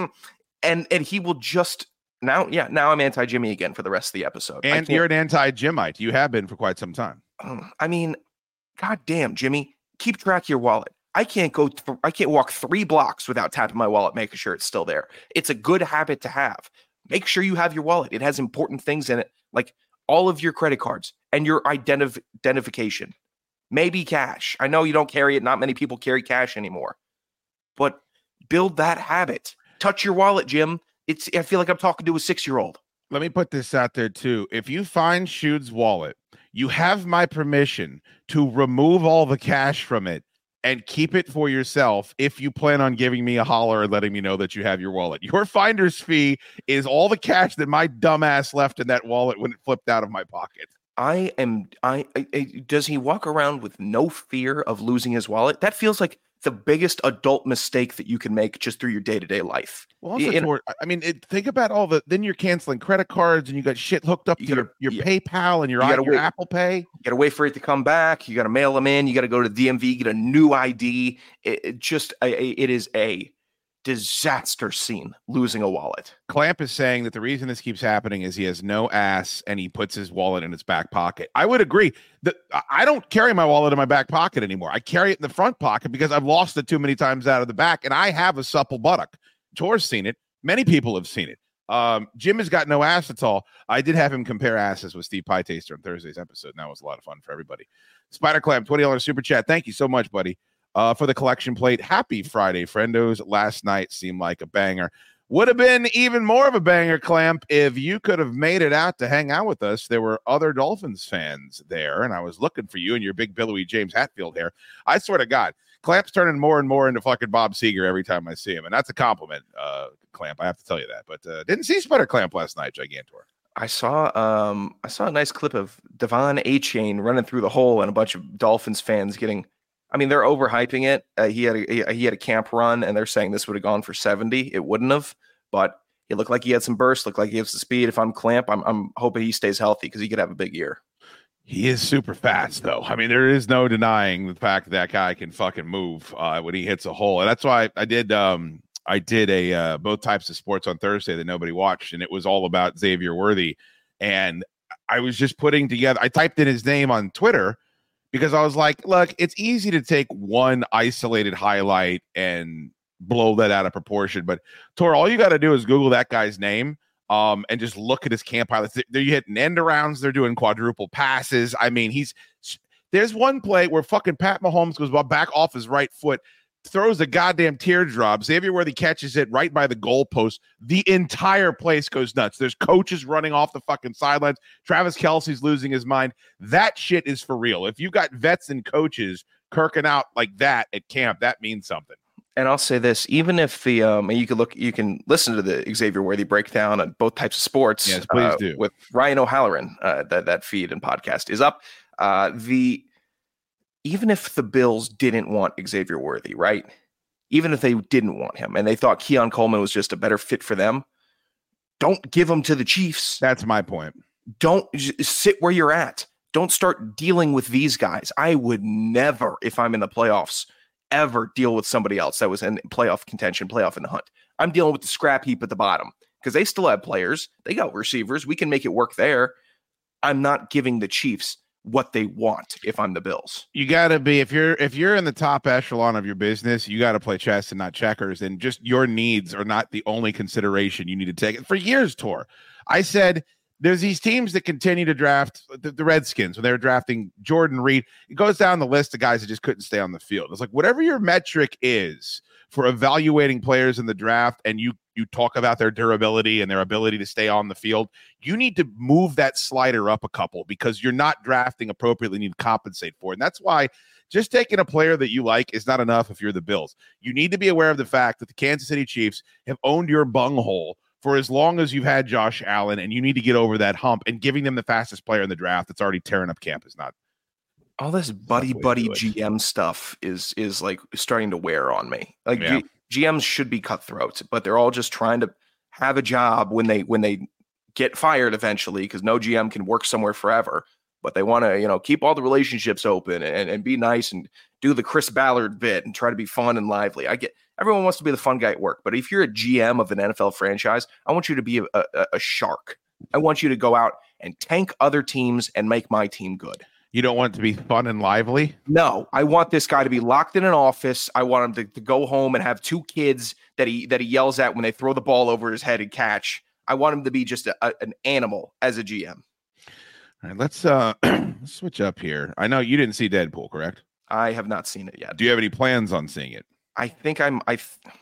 And, and he will just, Now, yeah, now I'm anti-Jimmy again for the rest of the episode. And you're an anti-Jimite. You have been for quite some time. Um, I mean, goddamn, Jimmy, keep track of your wallet. I can't go, th- I can't walk three blocks without tapping my wallet, making sure it's still there. It's a good habit to have. Make sure you have your wallet. It has important things in it, like all of your credit cards and your identif- identification. Maybe cash. I know you don't carry it. Not many people carry cash anymore. But build that habit. Touch your wallet, Jim. It's. I feel like I'm talking to a six-year-old. Let me put this out there, too. If you find Shude's wallet, you have my permission to remove all the cash from it and keep it for yourself if you plan on giving me a holler and letting me know that you have your wallet. Your finder's fee is all the cash that my dumbass left in that wallet when it flipped out of my pocket. I am. I, I, I does he walk around with no fear of losing his wallet? That feels like the biggest adult mistake that you can make just through your day-to-day life. Well, also, In, toward, I mean, it, think about all the, then you're canceling credit cards and you got shit hooked up to you gotta, your, your yeah. PayPal and your, you your Apple Pay. You got to wait for it to come back. You got to mail them in. You got to go to the D M V, get a new I D. It, it just, a, it is a disaster scene, losing a wallet. Clamp is saying that the reason this keeps happening is he has no ass and he puts his wallet in his back pocket. I would agree that I don't carry my wallet in my back pocket anymore. I carry it in the front pocket because I've lost it too many times out of the back, and I have a supple buttock. Tor's seen it. Many people have seen it. Um, Jim has got no ass at all. I did have him compare asses with Steve Pie Taster on Thursday's episode, and that was a lot of fun for everybody. Spider Clamp, twenty dollars super chat. Thank you so much, buddy. Uh, for the collection plate. Happy Friday, friendos. Last night seemed like a banger. Would have been even more of a banger, Clamp, if you could have made it out to hang out with us. There were other Dolphins fans there, and I was looking for you and your big billowy James Hatfield hair. I swear to God, Clamp's turning more and more into fucking Bob Seger every time I see him, and that's a compliment, uh, Clamp. I have to tell you that. But uh, didn't see Spider Clamp last night, Gigantor. I saw um, I saw a nice clip of Devon A-Chain running through the hole and a bunch of Dolphins fans getting – I mean, they're overhyping it. Uh, he had a he had a camp run, and they're saying this would have gone for seventy. It wouldn't have, but it looked like he had some burst. Looked like he has the speed. If I'm Clamp, I'm I'm hoping he stays healthy because he could have a big year. He is super fast, though. I mean, there is no denying the fact that that guy can fucking move uh, when he hits a hole, and that's why I did um I did a uh, both types of sports on Thursday that nobody watched, and it was all about Xavier Worthy, and I was just putting together. I typed in his name on Twitter. Because I was like, look, it's easy to take one isolated highlight and blow that out of proportion. But, Tor, all you got to do is Google that guy's name um, and just look at his camp highlights. They're hitting end arounds. They're doing quadruple passes. I mean, he's there's one play where fucking Pat Mahomes goes back off his right foot, throws a goddamn teardrop. Xavier Worthy catches it right by the goalpost. The entire place goes nuts. There's coaches running off the fucking sidelines. Travis Kelce's losing his mind. That shit is for real. If you got vets and coaches kirking out like that at camp, that means something. And I'll say this, even if the um, and you can look, you can listen to the Xavier Worthy breakdown on both types of sports. Yes, please uh, do. With Ryan O'Halloran, uh, that that feed and podcast is up. Uh, the even if the Bills didn't want Xavier Worthy, right? Even if they didn't want him and they thought Keon Coleman was just a better fit for them, don't give him to the Chiefs. That's my point. Don't sit where you're at. Don't start dealing with these guys. I would never, if I'm in the playoffs, ever deal with somebody else that was in playoff contention, playoff in the hunt. I'm dealing with the scrap heap at the bottom because they still have players. They got receivers. We can make it work there. I'm not giving the Chiefs what they want if I'm the Bills. You got to be, if you're if you're in the top echelon of your business, you got to play chess and not checkers, and just your needs are not the only consideration you need to take. For years, Tor, I said there's these teams that continue to draft the, the Redskins when they were drafting Jordan Reed. It goes down the list of guys that just couldn't stay on the field. It's like whatever your metric is for evaluating players in the draft, and you you talk about their durability and their ability to stay on the field, you need to move that slider up a couple because you're not drafting appropriately. You need to compensate for it. And that's why just taking a player that you like is not enough if you're the Bills. You need to be aware of the fact that the Kansas City Chiefs have owned your bunghole for as long as you've had Josh Allen, and you need to get over that hump, and giving them the fastest player in the draft that's already tearing up camp is not. All this buddy buddy G M stuff is is like starting to wear on me. Like yeah. G- GMs should be cutthroat, but they're all just trying to have a job when they when they get fired eventually, because no G M can work somewhere forever. But they want to, you know, keep all the relationships open and, and be nice and do the Chris Ballard bit and try to be fun and lively. I get everyone wants to be the fun guy at work, but if you're a G M of an N F L franchise, I want you to be a, a, a shark. I want you to go out and tank other teams and make my team good. You don't want it to be fun and lively? No, I want this guy to be locked in an office. I want him to, to go home and have two kids that he that he yells at when they throw the ball over his head and catch. I want him to be just a, a, an animal as a G M. All right, let's uh let's switch up here. I know you didn't see Deadpool, correct? I have not seen it yet. Do you have any plans on seeing it? I think I'm I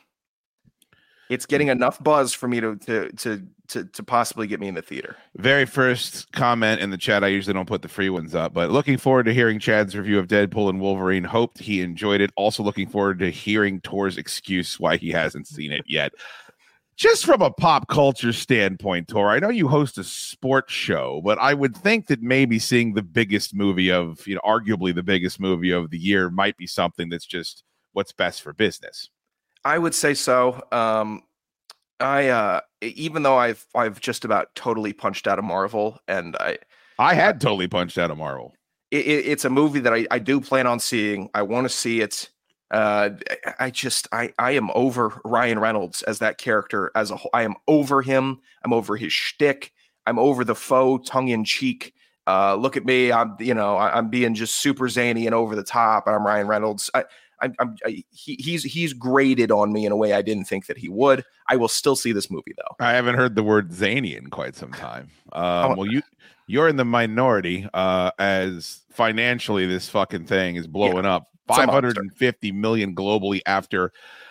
it's getting enough buzz for me to to to to to possibly get me in the theater. Very first comment in the chat. I usually don't put the free ones up, but looking forward to hearing Chad's review of Deadpool and Wolverine. Hoped he enjoyed it. Also looking forward to hearing Tor's excuse why he hasn't seen it yet. Just from a pop culture standpoint, Tor, I know you host a sports show, but I would think that maybe seeing the biggest movie of, you know, arguably the biggest movie of the year might be something that's just what's best for business. I would say so. Um, I uh, even though I've I've just about totally punched out of Marvel, and I I had totally punched out of Marvel. It, it, it's a movie that I, I do plan on seeing. I want to see it. Uh, I just I I am over Ryan Reynolds as that character as a whole. I am over him. I'm over his shtick. I'm over the faux tongue in cheek. Uh, look at me. I'm you know I, I'm being just super zany and over the top. And I'm Ryan Reynolds. I. I'm, I'm I, he, he's he's graded on me in a way I didn't think that he would. I will still see this movie though. I haven't heard the word zany in quite some time. Um, oh, well, you you're in the minority uh, as financially this fucking thing is blowing yeah, up. five hundred fifty million globally after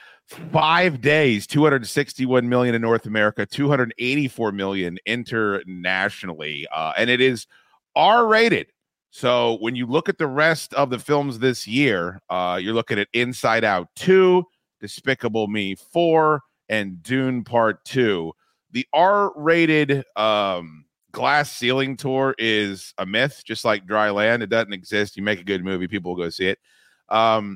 five days. two hundred sixty-one million in North America. two hundred eighty-four million internationally, uh, and it is R rated. So when you look at the rest of the films this year, uh, you're looking at Inside Out two, Despicable Me four, and Dune Part two. The R-rated um, glass ceiling tour is a myth, just like Dry Land. It doesn't exist. You make a good movie, people will go see it. Um,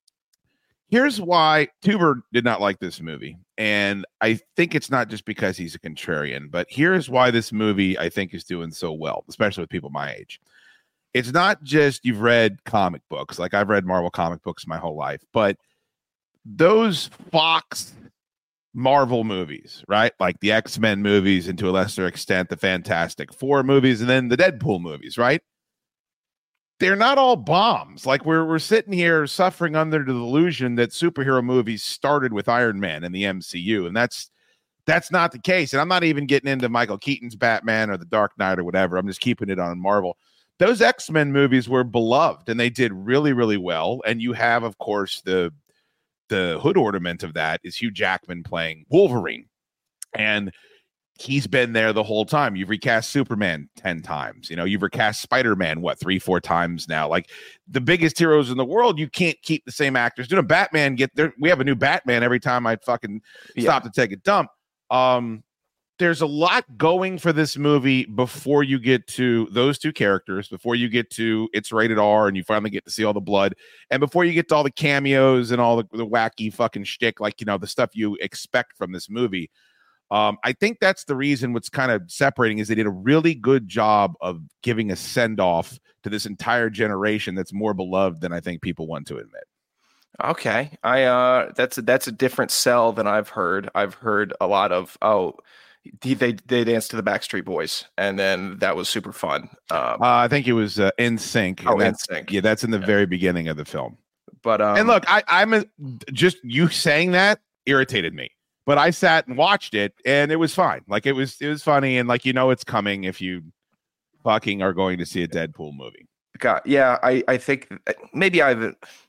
here's why Tuber did not like this movie. And I think it's not just because he's a contrarian, but here's why this movie, I think, is doing so well, especially with people my age. It's not just you've read comic books. Like I've read Marvel comic books my whole life, but those Fox Marvel movies, right? Like the X-Men movies and to a lesser extent, the Fantastic Four movies and then the Deadpool movies, right? They're not all bombs. Like we're, we're sitting here suffering under the delusion that superhero movies started with Iron Man and the M C U. And that's, that's not the case. And I'm not even getting into Michael Keaton's Batman or the Dark Knight or whatever. I'm just keeping it on Marvel. Those X-Men movies were beloved and they did really, really well. And you have, of course, the the hood ornament of that is Hugh Jackman playing Wolverine. And he's been there the whole time. You've recast Superman ten times. You know, you've recast Spider-Man, what, three, four times now. Like the biggest heroes in the world, you can't keep the same actors. Doing a Batman, get there. We have a new Batman every time I fucking yeah. stop to take a dump. Um, there's a lot going for this movie before you get to those two characters, before you get to it's rated R and you finally get to see all the blood, and before you get to all the cameos and all the, the wacky fucking shtick, like, you know, the stuff you expect from this movie. Um, I think that's the reason what's kind of separating is they did a really good job of giving a send-off to this entire generation that's more beloved than I think people want to admit. Okay. I uh that's a, that's a different sell than I've heard. I've heard a lot of, oh, they they danced to the Backstreet Boys, and then that was super fun. Um, uh, I think it was uh, N Sync. Oh, N Sync. Yeah, that's in the yeah. very beginning of the film. But um, and look, I, I'm a, just you saying that irritated me. But I sat and watched it, and it was fine. Like it was, it was funny, and like you know, it's coming if you fucking are going to see a Deadpool movie. God, yeah, I, I think maybe I've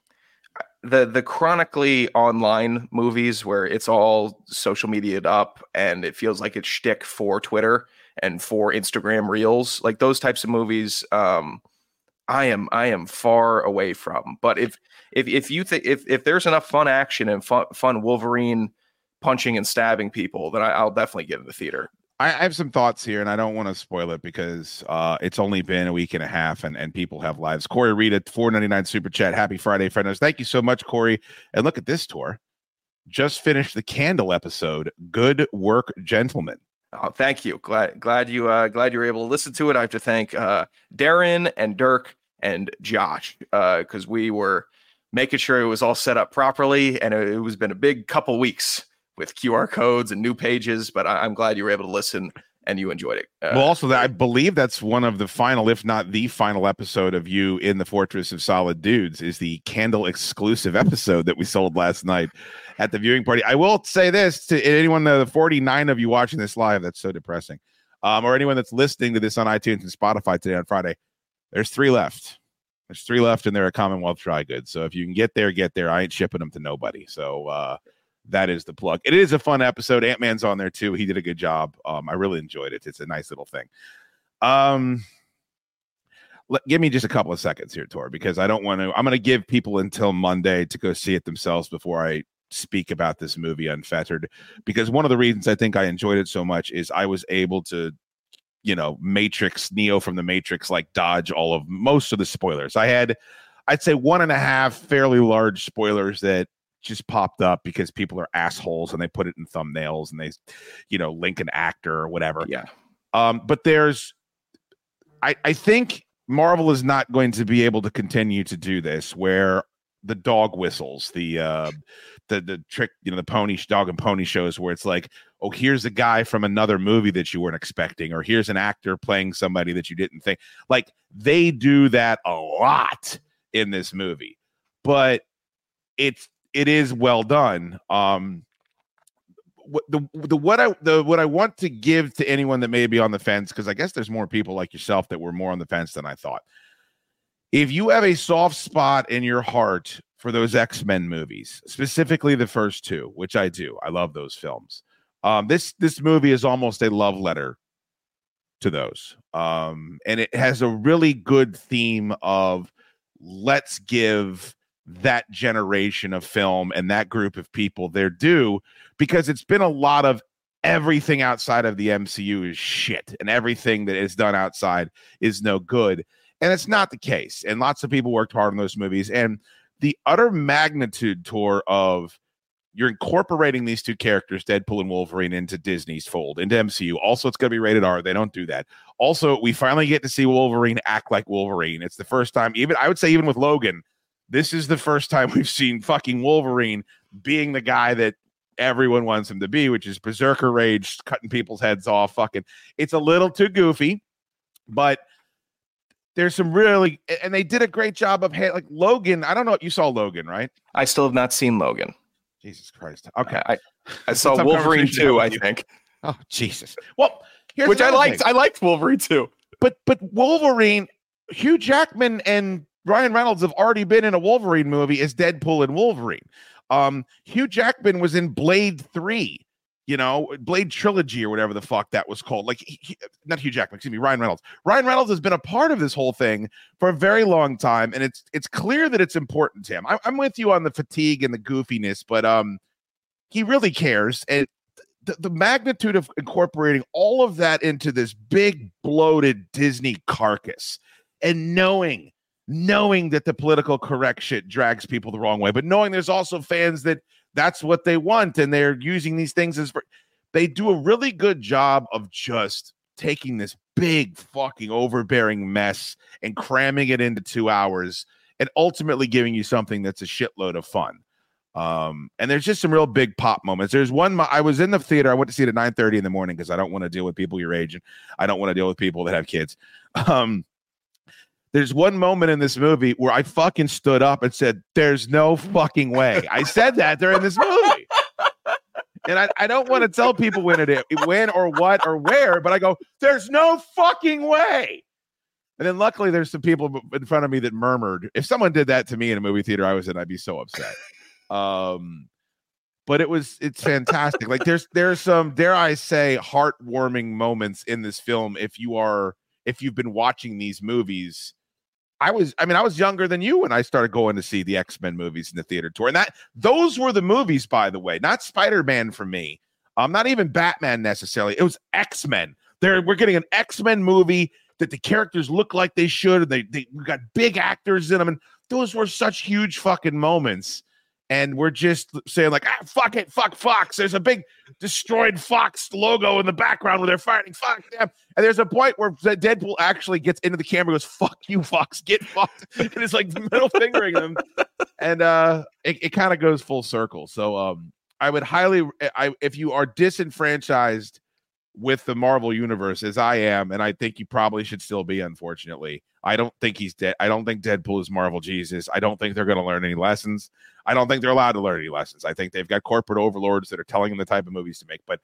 the the chronically online movies where it's all social media'd up, and it feels like it's shtick for Twitter and for Instagram Reels, like those types of movies. Um, I am I am far away from. But if if if you think if if there's enough fun action and fun, fun Wolverine punching and stabbing people, then I, I'll definitely get in the theater. I, I have some thoughts here, and I don't want to spoil it because uh, it's only been a week and a half, and, and people have lives. Corey Rita, four ninety-nine super chat. Happy Friday, friends. Thank you so much, Corey. And look at this tour. Just finished the Candle episode. Good work, gentlemen. Oh, thank you. Glad glad you uh, glad you were able to listen to it. I have to thank uh, Darren and Dirk and Josh because uh, we were making sure it was all set up properly, and it, it was been a big couple weeks with Q R codes and new pages, but I, I'm glad you were able to listen and you enjoyed it. Uh, well, also, that I believe that's one of the final, if not the final episode of you in the Fortress of Solid Dudes is the Candle exclusive episode that we sold last night at the viewing party. I will say this to anyone, the forty-nine of you watching this live, that's so depressing, um, or anyone that's listening to this on iTunes and Spotify today on Friday, there's three left. There's three left, and they're at Commonwealth Dry Goods. So if you can get there, get there. I ain't shipping them to nobody. So, uh, that is the plug. It is a fun episode. Ant-Man's on there too. He did a good job. Um, I really enjoyed it. It's a nice little thing. Um, let, give me just a couple of seconds here, Tor, because I don't want to. I'm going to give people until Monday to go see it themselves before I speak about this movie unfettered. Because one of the reasons I think I enjoyed it so much is I was able to, you know, Matrix, Neo from the Matrix, like dodge all of most of the spoilers. I had, I'd say, one and a half fairly large spoilers that just popped up because people are assholes and they put it in thumbnails and they, you know, link an actor or whatever. Yeah. Um, but there's, I, I think Marvel is not going to be able to continue to do this where the dog whistles, the, uh, the, the trick, you know, the pony dog and pony shows where it's like, oh, here's a guy from another movie that you weren't expecting, or here's an actor playing somebody that you didn't think. Like they do that a lot in this movie, but it's, it is well done. Um, what the the what I the what I want to give to anyone that may be on the fence, because I guess there's more people like yourself that were more on the fence than I thought. If you have a soft spot in your heart for those X-Men movies, specifically the first two, which I do, I love those films. Um, this this movie is almost a love letter to those, um, and it has a really good theme of let's give that generation of film and that group of people their due, because it's been a lot of everything outside of the M C U is shit and everything that is done outside is no good. And it's not the case. And lots of people worked hard on those movies. And the utter magnitude tour of you're incorporating these two characters, Deadpool and Wolverine, into Disney's fold, into M C U. Also, it's going to be rated R. They don't do that. Also, we finally get to see Wolverine act like Wolverine. It's the first time, even I would say even with Logan, this is the first time we've seen fucking Wolverine being the guy that everyone wants him to be, which is berserker rage, cutting people's heads off. Fucking, it's a little too goofy, but there's some really, and they did a great job of like Logan. I don't know. You saw Logan, right? I still have not seen Logan. Jesus Christ. Okay. I, I saw Wolverine two, I think. Oh, Jesus. Well, here's which I liked. Thing. I liked Wolverine two. But, but Wolverine, Hugh Jackman and Ryan Reynolds have already been in a Wolverine movie as Deadpool and Wolverine. Um, Hugh Jackman was in Blade three. You know, Blade Trilogy or whatever the fuck that was called. Like, he, he, not Hugh Jackman, excuse me, Ryan Reynolds. Ryan Reynolds has been a part of this whole thing for a very long time, and it's it's clear that it's important to him. I, I'm with you on the fatigue and the goofiness, but um, he really cares. And th- the magnitude of incorporating all of that into this big, bloated Disney carcass, and knowing, knowing that the political correct shit drags people the wrong way, but knowing there's also fans that that's what they want, and they're using these things as for, they do a really good job of just taking this big fucking overbearing mess and cramming it into two hours and ultimately giving you something that's a shitload of fun. Um, and there's just some real big pop moments. There's one, I was in the theater. I went to see it at nine thirty in the morning because I don't want to deal with people your age, and I don't want to deal with people that have kids. Um, There's one moment in this movie where I fucking stood up and said, there's no fucking way. I said that during this movie. And I, I don't want to tell people when it is, when or what or where, but I go, there's no fucking way. And then luckily there's some people in front of me that murmured. If someone did that to me in a movie theater I was in, I'd be so upset. Um, but it was, it's fantastic. Like there's, there's some, dare I say, heartwarming moments in this film. If you are, if you've been watching these movies, I was, I mean, I was younger than you when I started going to see the X-Men movies in the theater tour. And that, those were the movies, by the way, not Spider-Man for me. Um, not even Batman necessarily. It was X-Men. There, we're getting an X-Men movie that the characters look like they should. And they, they we got big actors in them. And those were such huge fucking moments. And we're just saying like, ah, fuck it, fuck Fox. There's a big destroyed Fox logo in the background where they're fighting. Fuck them. And there's a point where Deadpool actually gets into the camera and goes, fuck you, Fox, get fucked. And it's like middle fingering them. And uh, it, it kind of goes full circle. So um, I would highly, I, if you are disenfranchised with the Marvel universe as I am, and I think you probably should still be, unfortunately, I don't think he's dead. I don't think Deadpool is Marvel Jesus. I don't think they're going to learn any lessons. I don't think they're allowed to learn any lessons. I think they've got corporate overlords that are telling them the type of movies to make, but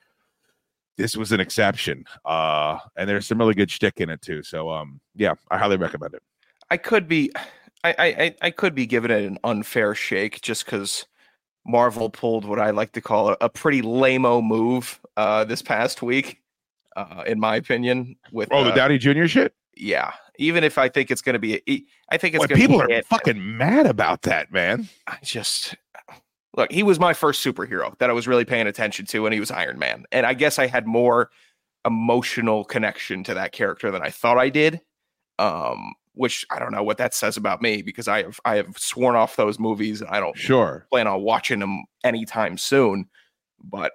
this was an exception. Uh, and there's some really good shtick in it too. So um, yeah, I highly recommend it. I could be, I, I, I could be giving it an unfair shake just because Marvel pulled what I like to call a, a pretty lame-o move uh, this past week, uh, in my opinion. With oh, the uh, Downey Junior shit. Yeah, even if I think it's going to be, a, I think it's Boy, going to be. People are it. fucking mad about that, man. I just look. He was my first superhero that I was really paying attention to, and he was Iron Man. And I guess I had more emotional connection to that character than I thought I did. Um, which I don't know what that says about me because I have I have sworn off those movies and I don't sure plan on watching them anytime soon. But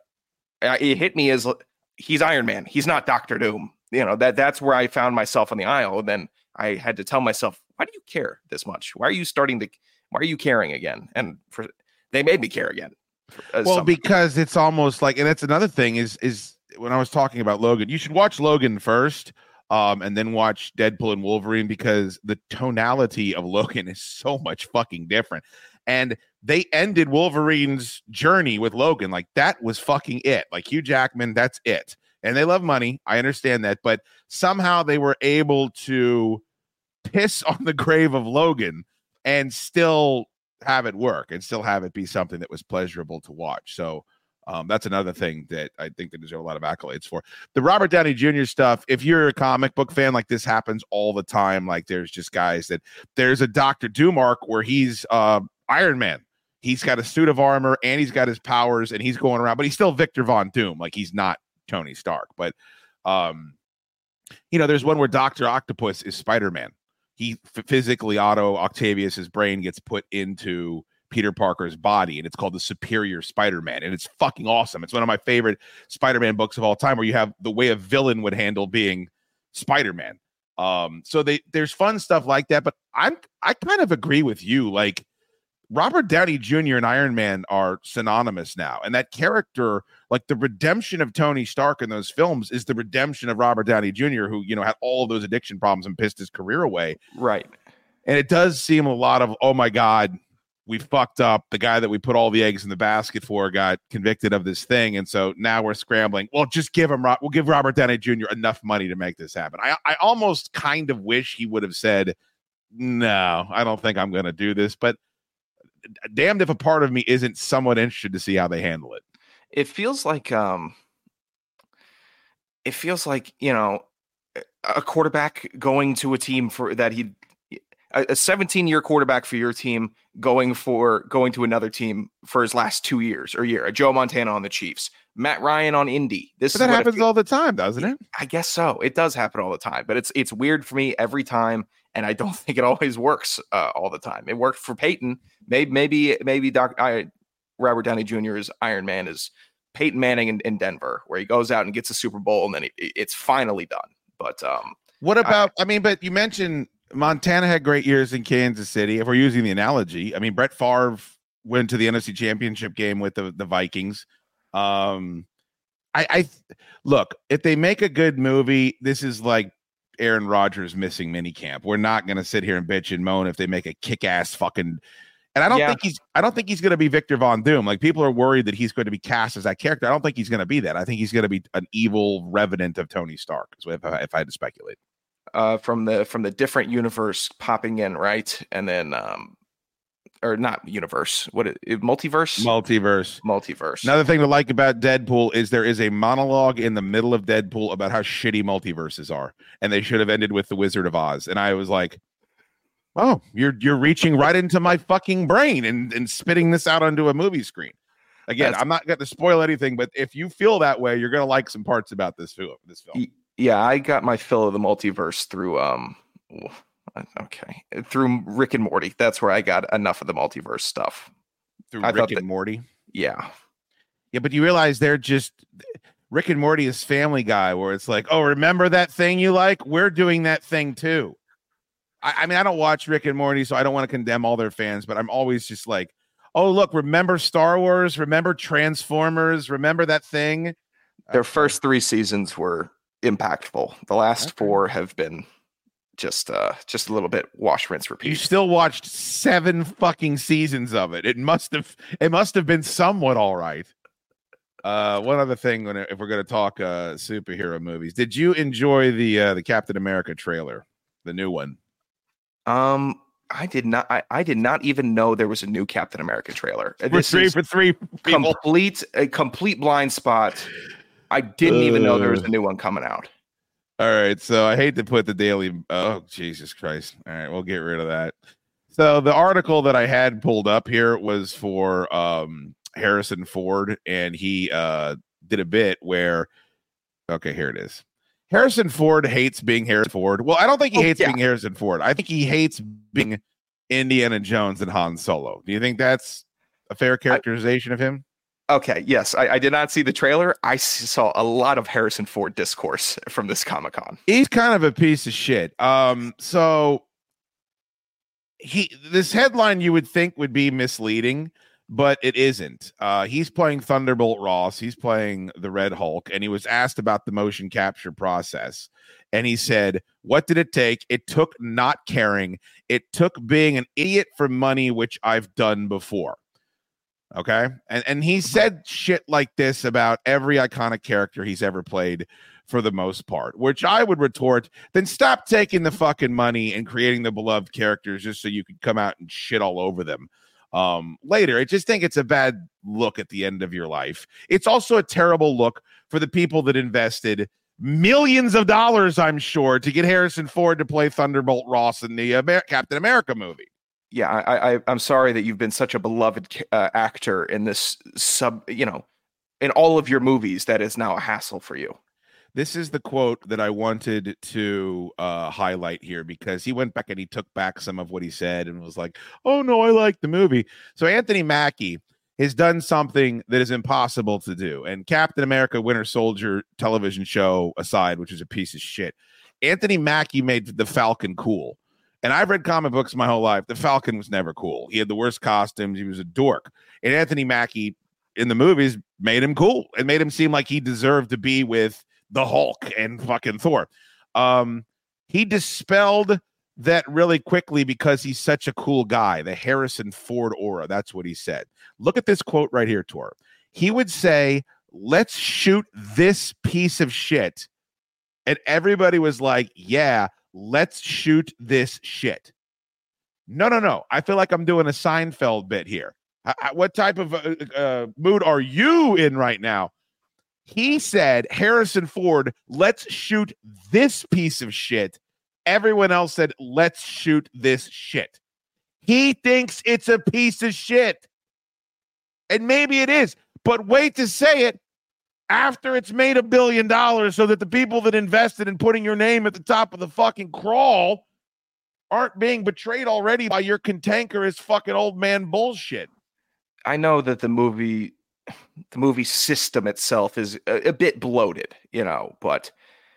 it hit me as he's Iron Man. He's not Doctor Doom. You know, that that's where I found myself on the aisle. And then I had to tell myself, why do you care this much? Why are you starting to, why are you caring again? And for, they made me care again. Well, somehow. Because it's almost like, and that's another thing is, is when I was talking about Logan, you should watch Logan first um, and then watch Deadpool and Wolverine because the tonality of Logan is so much fucking different. And they ended Wolverine's journey with Logan. Like that was fucking it. Like Hugh Jackman, that's it. And they love money. I understand that. But somehow they were able to piss on the grave of Logan and still have it work and still have it be something that was pleasurable to watch. So um, that's another thing that I think they deserve a lot of accolades for. The Robert Downey Junior stuff, if you're a comic book fan, like this happens all the time. Like there's just guys that there's a Doctor Doom arc where he's uh, Iron Man. He's got a suit of armor and he's got his powers and he's going around, but he's still Victor Von Doom. Like he's not Tony Stark, but um, you know, there's one where Doctor Octopus is Spider-Man. He f- physically Otto Octavius's brain gets put into Peter Parker's body, and it's called the Superior Spider-Man, and it's fucking awesome. It's one of my favorite Spider-Man books of all time, where you have the way a villain would handle being Spider-Man. Um, so they there's fun stuff like that, but I'm I kind of agree with you, like. Robert Downey Junior and Iron Man are synonymous now. And that character, like the redemption of Tony Stark in those films is the redemption of Robert Downey Junior, who, you know, had all of those addiction problems and pissed his career away. Right. And it does seem a lot of, oh my God, we fucked up. The guy that we put all the eggs in the basket for got convicted of this thing. And so now we're scrambling. Well, just give him, we'll give Robert Downey Junior enough money to make this happen. I, I almost kind of wish he would have said, no, I don't think I'm going to do this. But damned if a part of me isn't somewhat interested to see how they handle it. It feels like um, it feels like you know a quarterback going to a team for that he a seventeen-year quarterback for your team going for going to another team for his last two years or year. Joe Montana on the Chiefs, Matt Ryan on Indy. This but that is happens feels, all the time, doesn't it? I guess so. It does happen all the time, but it's it's weird for me every time, and I don't think it always works uh, all the time. It worked for Peyton. Maybe maybe maybe Doc I, Robert Downey Junior's Iron Man is Peyton Manning in, in Denver, where he goes out and gets a Super Bowl, and then it, it's finally done. But um, what about? I, I mean, but you mentioned Montana had great years in Kansas City. If we're using the analogy, I mean, Brett Favre went to the N F C Championship game with the, the Vikings. Um, I, I look, if they make a good movie, this is like Aaron Rodgers missing minicamp. We're not going to sit here and bitch and moan if they make a kick-ass fucking. And I don't yeah. think he's. I don't think he's going to be Victor Von Doom. Like people are worried that he's going to be cast as that character. I don't think he's going to be that. I think he's going to be an evil revenant of Tony Stark. So if I, if I had to speculate. Uh, from the from the different universe popping in, right? And then um or not universe, what it, it multiverse? Multiverse. Multiverse. Another thing to like about Deadpool is there is a monologue in the middle of Deadpool about how shitty multiverses are, and they should have ended with the Wizard of Oz. And I was like, oh, you're you're reaching right into my fucking brain and, and spitting this out onto a movie screen. Again, That's, I'm not going to spoil anything, but if you feel that way, you're going to like some parts about this film. This film. Y- Yeah, I got my fill of the multiverse through um okay. Through Rick and Morty. That's where I got enough of the multiverse stuff. Through I Rick and that, Morty? Yeah. Yeah, but you realize they're just Rick and Morty is Family Guy, where it's like, oh, remember that thing you like? We're doing that thing too. I, I mean, I don't watch Rick and Morty, so I don't want to condemn all their fans, but I'm always just like, oh, look, remember Star Wars? Remember Transformers? Remember that thing? Their first three seasons were impactful. The last okay. four have been just uh just a little bit wash, rinse, repeat. You still watched seven fucking seasons of it. It must have it must have been somewhat all right. Uh one other thing, when if we're going to talk uh superhero movies, did you enjoy the uh the Captain America trailer, the new one? Um I did not I, I did not even know there was a new Captain America trailer. For this three is for three people. complete a complete blind spot. I didn't even know there was a new one coming out. All right, so I hate to put the daily. Oh, Jesus Christ! All right, we'll get rid of that. So the article that I had pulled up here was for um, Harrison Ford, and he uh, did a bit where. Okay, here it is. Harrison Ford hates being Harrison Ford. Well, I don't think he oh, hates yeah. being Harrison Ford. I think he hates being Indiana Jones and Han Solo. Do you think that's a fair characterization I- of him? Okay, yes, I, I did not see the trailer. I saw a lot of Harrison Ford discourse from this Comic-Con. He's kind of a piece of shit. Um, so he this headline you would think would be misleading, but it isn't. Uh, he's playing Thunderbolt Ross. He's playing the Red Hulk, and he was asked about the motion capture process. And he said, what did it take? It took not caring. It took being an idiot for money, which I've done before. Okay. And and he said shit like this about every iconic character he's ever played for the most part, which I would retort, then stop taking the fucking money and creating the beloved characters just so you could come out and shit all over them um, later. I just think it's a bad look at the end of your life. It's also a terrible look for the people that invested millions of dollars, I'm sure, to get Harrison Ford to play Thunderbolt Ross in the Amer- Captain America movie. Yeah, I, I, I'm sorry that you've been such a beloved uh, actor in this sub, you know, in all of your movies. That is now a hassle for you. This is the quote that I wanted to uh, highlight here, because he went back and he took back some of what he said and was like, oh, no, I like the movie. So Anthony Mackie has done something that is impossible to do. And Captain America Winter Soldier television show aside, which is a piece of shit, Anthony Mackie made the Falcon cool. And I've read comic books my whole life. The Falcon was never cool. He had the worst costumes. He was a dork. And Anthony Mackie in the movies made him cool and made him seem like he deserved to be with the Hulk and fucking Thor. Um, he dispelled that really quickly because he's such a cool guy. The Harrison Ford aura. That's what he said. Look at this quote right here, Tor. He would say, let's shoot this piece of shit. And everybody was like, yeah, let's shoot this shit. No, no, no. I feel like I'm doing a Seinfeld bit here. I, I, what type of uh, uh, mood are you in right now? He said, Harrison Ford, let's shoot this piece of shit. Everyone else said, let's shoot this shit. He thinks it's a piece of shit. And maybe it is, but wait to say it after it's made a billion dollars so that the people that invested in putting your name at the top of the fucking crawl aren't being betrayed already by your cantankerous fucking old man bullshit. I know that the movie, the movie system itself is a, a bit bloated, you know, but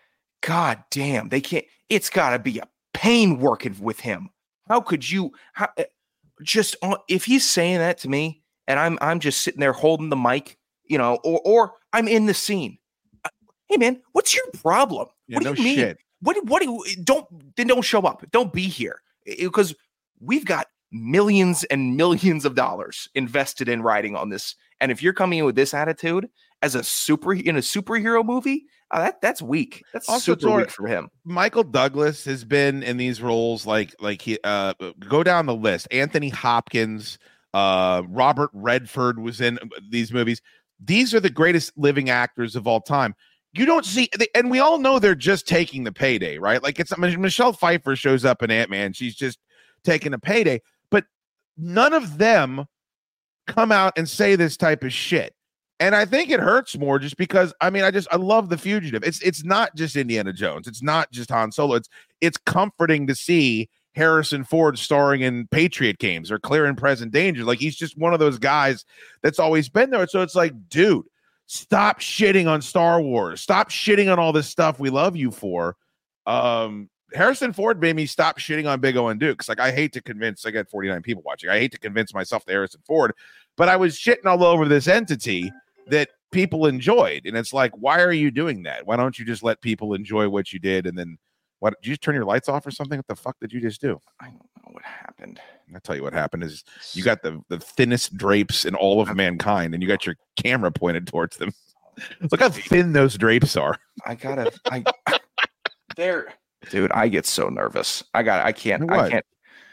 God damn, they can't, it's gotta be a pain working with him. How could you how, just, if he's saying that to me and I'm, I'm just sitting there holding the mic, you know, or, or I'm in the scene. Uh, hey man, what's your problem? Yeah, what do no you mean? shit. What, what do you, don't, then don't show up. Don't be here because we've got millions and millions of dollars invested in writing on this. And if you're coming in with this attitude as a super in a superhero movie, uh, that that's weak. That's Also, super Tor, weak for him. Michael Douglas has been in these roles like like he uh go down the list. Anthony Hopkins, uh Robert Redford was in these movies. These are the greatest living actors of all time. You don't see, and we all know they're just taking the payday, right? Like it's Michelle Pfeiffer shows up in Ant-Man. She's just taking a payday, but none of them come out and say this type of shit. And I think it hurts more just because, I mean, I just, I love The Fugitive. It's, it's not just Indiana Jones. It's not just Han Solo. It's, it's comforting to see Harrison Ford starring in Patriot Games or Clear and Present Danger. Like he's just one of those guys that's always been there. So it's like, dude, stop shitting on Star Wars. Stop shitting on all this stuff we love you for. Um, Harrison Ford made me stop shitting on Big O and Dukes. Like I hate to convince, I got forty-nine people watching. I hate to convince myself to Harrison Ford, but I was shitting all over this entity that people enjoyed. And it's like, why are you doing that? Why don't you just let people enjoy what you did? And then what, did you just turn your lights off or something? What the fuck did you just do? I don't know what happened. I'll tell you what happened is you got the, the thinnest drapes in all of mankind and you got your camera pointed towards them. Look how thin those drapes are. I gotta, I, they're, dude, I get so nervous. I got, I can't, What? I can't.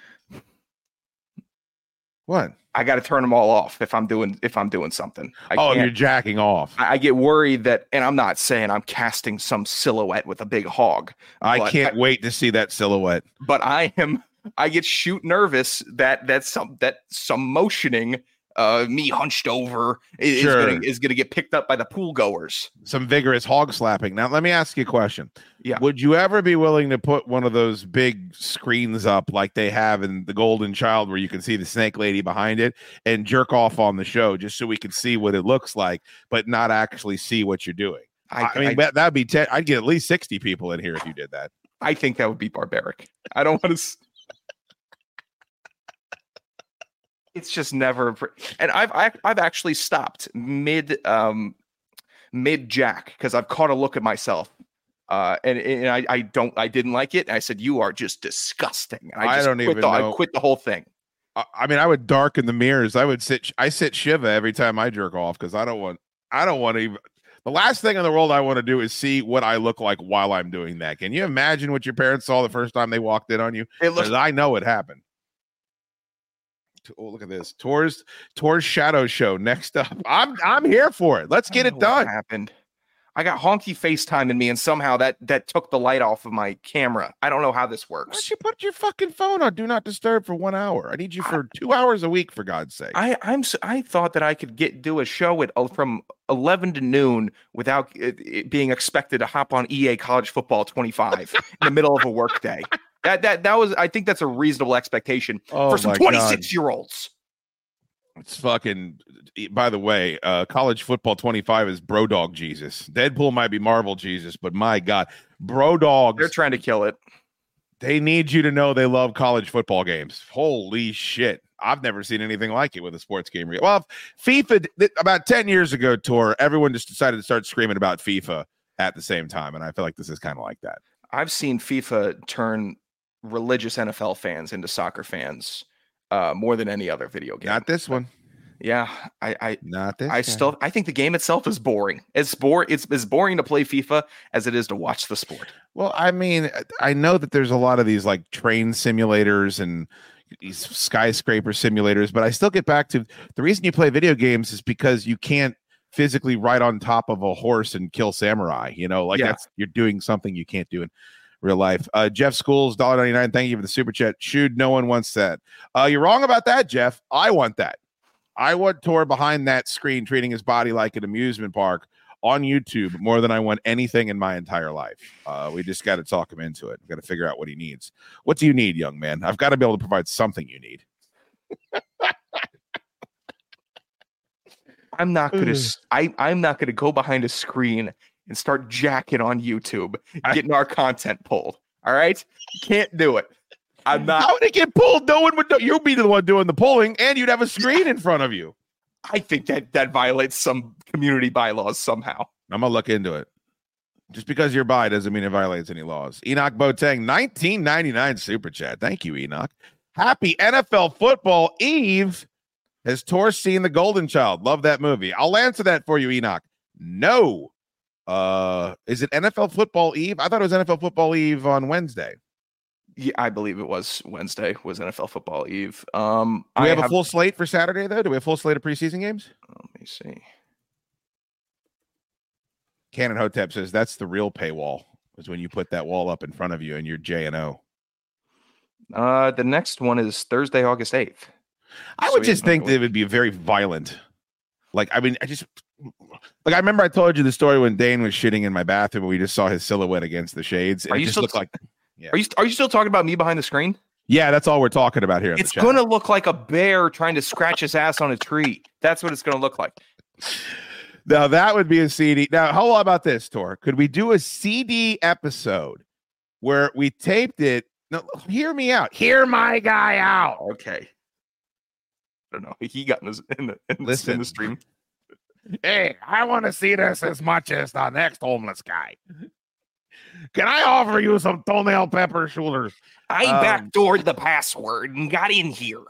What? I got to turn them all off if I'm doing, if I'm doing something. I oh, can't. you're jacking off. I, I get worried that, and I'm not saying I'm casting some silhouette with a big hog. I can't I, wait to see that silhouette. But I am, I get shoot nervous that that some that some motioning, uh, me hunched over is, Sure. is gonna is gonna get picked up by the pool goers. Some vigorous hog slapping. Now, let me ask you a question. Yeah. Would you ever be willing to put one of those big screens up like they have in The Golden Child where you can see the snake lady behind it and jerk off on the show just so we can see what it looks like, but not actually see what you're doing? I, I mean, I, that'd be, ten, I'd get at least sixty people in here if you did that. I think that would be barbaric. I don't want to. It's just never, and I've I've, I've actually stopped mid um mid jack because I've caught a look at myself, uh, and and I, I don't I didn't like it. And I said, "You are just disgusting." And I, just I don't quit even the, know. I quit the whole thing. I, I mean, I would darken the mirrors. I would sit. I sit Shiva every time I jerk off because I don't want. I don't want to even. The last thing in the world I want to do is see what I look like while I'm doing that. Can you imagine what your parents saw the first time they walked in on you? It looks. I know it happened. Oh, look at this. Tor's Tor's Shadow Show next up. I'm I'm here for it. Let's get it done. What happened? I got honky FaceTime in me, and somehow that that took the light off of my camera. I don't know how this works. Why don't you put your fucking phone on Do Not Disturb for one hour? I need you for two hours a week, for God's sake. I I'm s- I thought that I could get do a show at oh, from eleven to noon without it, it being expected to hop on E A College Football twenty-five in the middle of a workday. That that that was I think that's a reasonable expectation Oh for some my twenty-six year olds. It's fucking. By the way, uh, College Football twenty-five is Bro Dog Jesus. Deadpool might be Marvel Jesus, but my God, Bro Dogs. They're trying to kill it. They need you to know they love college football games. Holy shit. I've never seen anything like it with a sports game. Well, FIFA, th- about ten years ago, Tor, everyone just decided to start screaming about FIFA at the same time. And I feel like this is kind of like that. I've seen FIFA turn religious N F L fans into soccer fans uh, more than any other video game. Not this one. Yeah, I, I not this. I guy. still I think the game itself is boring. It's bore it's as boring to play FIFA as it is to watch the sport. Well, I mean, I know that there's a lot of these like train simulators and these skyscraper simulators, but I still get back to the reason you play video games is because you can't physically ride on top of a horse and kill samurai. You know, like yeah. that's you're doing something you can't do in real life. Uh, Jeff Schools, one dollar ninety-nine. Thank you for the super chat. Shoot, no one wants that. Uh, you're wrong about that, Jeff. I want that. I want Tor behind that screen treating his body like an amusement park on YouTube more than I want anything in my entire life. Uh, we just got to talk him into it. We've got to figure out what he needs. What do you need, young man? I've got to be able to provide something you need. I'm not gonna. I I'm not gonna go behind a screen and start jacking on YouTube, getting our content pulled. All right, can't do it. I'm not. How would it get pulled? No one would. Do, you'd be the one doing the pulling, and you'd have a screen in front of you. I think that that violates some community bylaws somehow. I'm gonna look into it. Just because you're by doesn't mean it violates any laws. Enoch Boateng, nineteen ninety-nine super chat. Thank you, Enoch. Happy N F L Football Eve. Has Tor seen The Golden Child? Love that movie. I'll answer that for you, Enoch. No. Uh, is it N F L Football Eve? I thought it was N F L Football Eve on Wednesday. Yeah, I believe it was Wednesday. Was N F L Football Eve. Um, Do we I have, have a full slate for Saturday though? Do we have a full slate of preseason games? Let me see. Cannon Hotep says that's the real paywall. Is when you put that wall up in front of you and you're J and O. Uh, the next one is Thursday, August eighth. I would just think that it would be very violent. Like, I mean, I just like I remember I told you the story when Dane was shitting in my bathroom and we just saw his silhouette against the shades. And Are it you just still looked like yeah. Are you are you still talking about me behind the screen? Yeah, that's all we're talking about here. It's gonna look like a bear trying to scratch his ass on a tree. That's what it's gonna look like. Now that would be a C D. Now, how about this, Tor? Could we do a C D episode where we taped it? No, hear me out. Hear my guy out. Okay. I don't know. He got in, his, in, the, in, Listen, in the stream. Hey, I want to see this as much as the next homeless guy. Can I offer you some toenail pepper shoulders? I um, backdoored the password and got in here.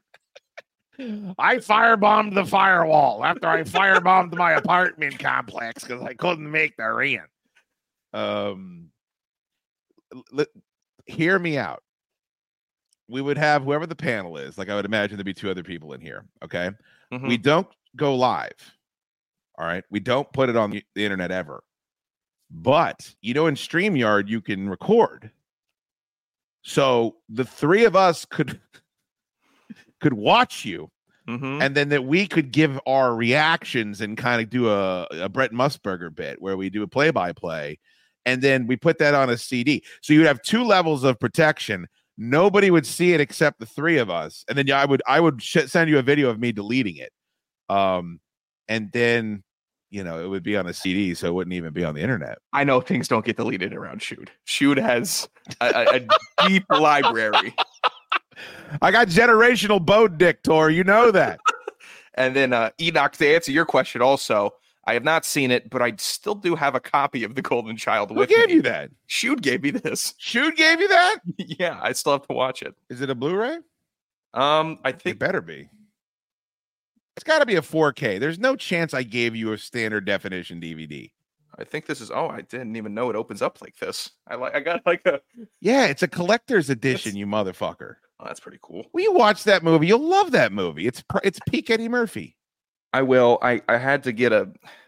I firebombed the firewall after I firebombed my apartment complex because I couldn't make the rent. Um, l- hear me out. We would have whoever the panel is. Like I would imagine there'd be two other people in here. Okay. Mm-hmm. We don't go live. All right. We don't put it on the, the internet ever. But, you know, in StreamYard, you can record. So the three of us could could watch you. Mm-hmm. And then that we could give our reactions and kind of do a, a Brett Musburger bit where we do a play-by-play. And then we put that on a C D. So you'd have two levels of protection. Nobody would see it except the three of us. And then yeah, I would I would sh- send you a video of me deleting it. Um, and then, you know, it would be on a C D, so it wouldn't even be on the internet. I know things don't get deleted around Shoot. Shoot has a, a, a deep library. I got generational boat dick, Tor. You know that. And then uh, Enoch, to answer your question also, I have not seen it, but I still do have a copy of The Golden Child Who with gave me. you that? Shoot gave me this. Shoot gave you that? Yeah, I still have to watch it. Is it a Blu-ray? Um, I think it better be. It's got to be a four K. There's no chance I gave you a standard definition D V D. I think this is. Oh, I didn't even know it opens up like this. I like. I got like a. Yeah, it's a collector's edition. You motherfucker. Oh, that's pretty cool. Will you watch that movie? You'll love that movie. It's it's peak Eddie Murphy. I will. I I had to get a.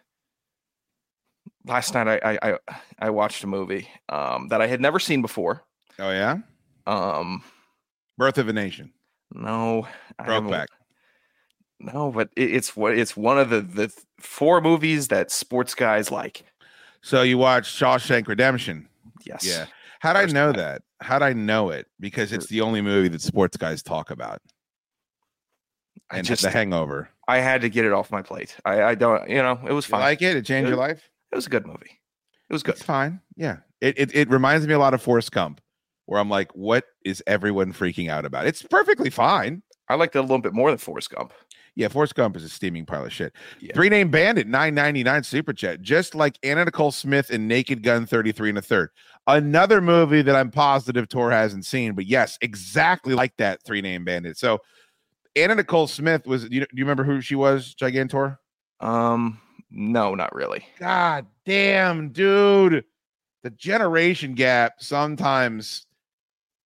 Last night I I I, I watched a movie um that I had never seen before. Oh yeah. Um, Birth of a Nation. No. Brokeback. No, but it, it's what it's one of the the four movies that sports guys like. So you watch Shawshank Redemption? Yes. Yeah. How'd I know that? How'd I know it? Because it's the only movie that sports guys talk about. And I just The Hangover. I had to get it off my plate. I, I don't, you know, it was fine. You like it? It changed it, your life? It was a good movie. It was good. It's fine. Yeah. It, it it reminds me a lot of Forrest Gump, where I'm like, what is everyone freaking out about? It's perfectly fine. I liked it a little bit more than Forrest Gump. Yeah, Forrest Gump is a steaming pile of shit. Yeah. Three Name Bandit, nine ninety-nine super chat. Just like Anna Nicole Smith and Naked Gun thirty-three and a third. Another movie that I'm positive Tor hasn't seen, but yes, exactly like that. Three Name Bandit. So Anna Nicole Smith was, you know, do you remember who she was, Gigantor? Um, no, not really. God damn, dude. The generation gap sometimes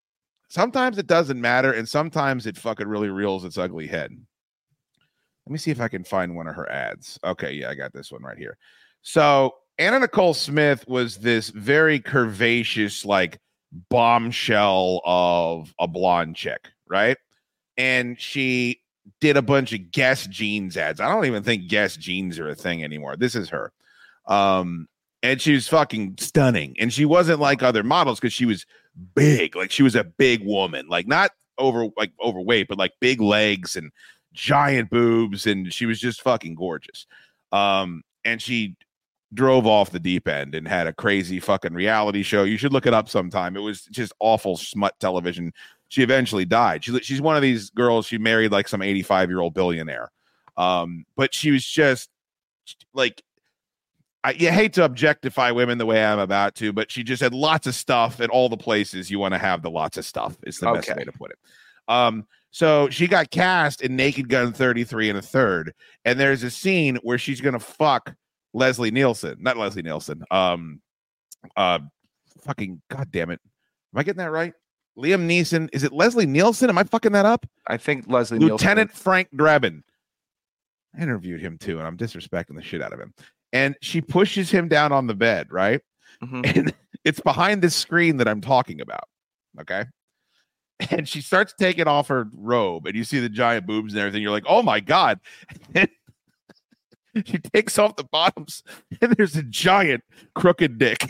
sometimes it doesn't matter, and sometimes it fucking really reels its ugly head. Let me see if I can find one of her ads. Okay, yeah, I got this one right here. So Anna Nicole Smith was this very curvaceous, like bombshell of a blonde chick, right? And she did a bunch of Guess jeans ads. I don't even think Guess jeans are a thing anymore. This is her. Um, and she was fucking stunning. And she wasn't like other models because she was big. Like she was a big woman, like not over like overweight, but like big legs and giant boobs, and she was just fucking gorgeous. Um, and she drove off the deep end and had a crazy fucking reality show. You should look it up sometime. It was just awful smut television. She eventually died. She, she's one of these girls. She married like some eighty-five year old billionaire. Um, but she was just like, I you hate to objectify women the way I'm about to, but she just had lots of stuff at all the places you want to have the lots of stuff. Is the best Okay. way to put it. Um, So she got cast in Naked Gun thirty-three and a third. And there's a scene where she's going to fuck Leslie Nielsen. Not Leslie Nielsen. Um, uh, fucking, God damn it. Am I getting that right? Liam Neeson. Is it Leslie Nielsen? Am I fucking that up? I think Leslie Lieutenant Nielsen. Frank Drebin. I interviewed him too, and I'm disrespecting the shit out of him. And she pushes him down on the bed, right? Mhm. And it's behind this screen that I'm talking about. Okay. And she starts taking off her robe, and you see the giant boobs and everything. You're like, oh my God. And she takes off the bottoms, and there's a giant crooked dick.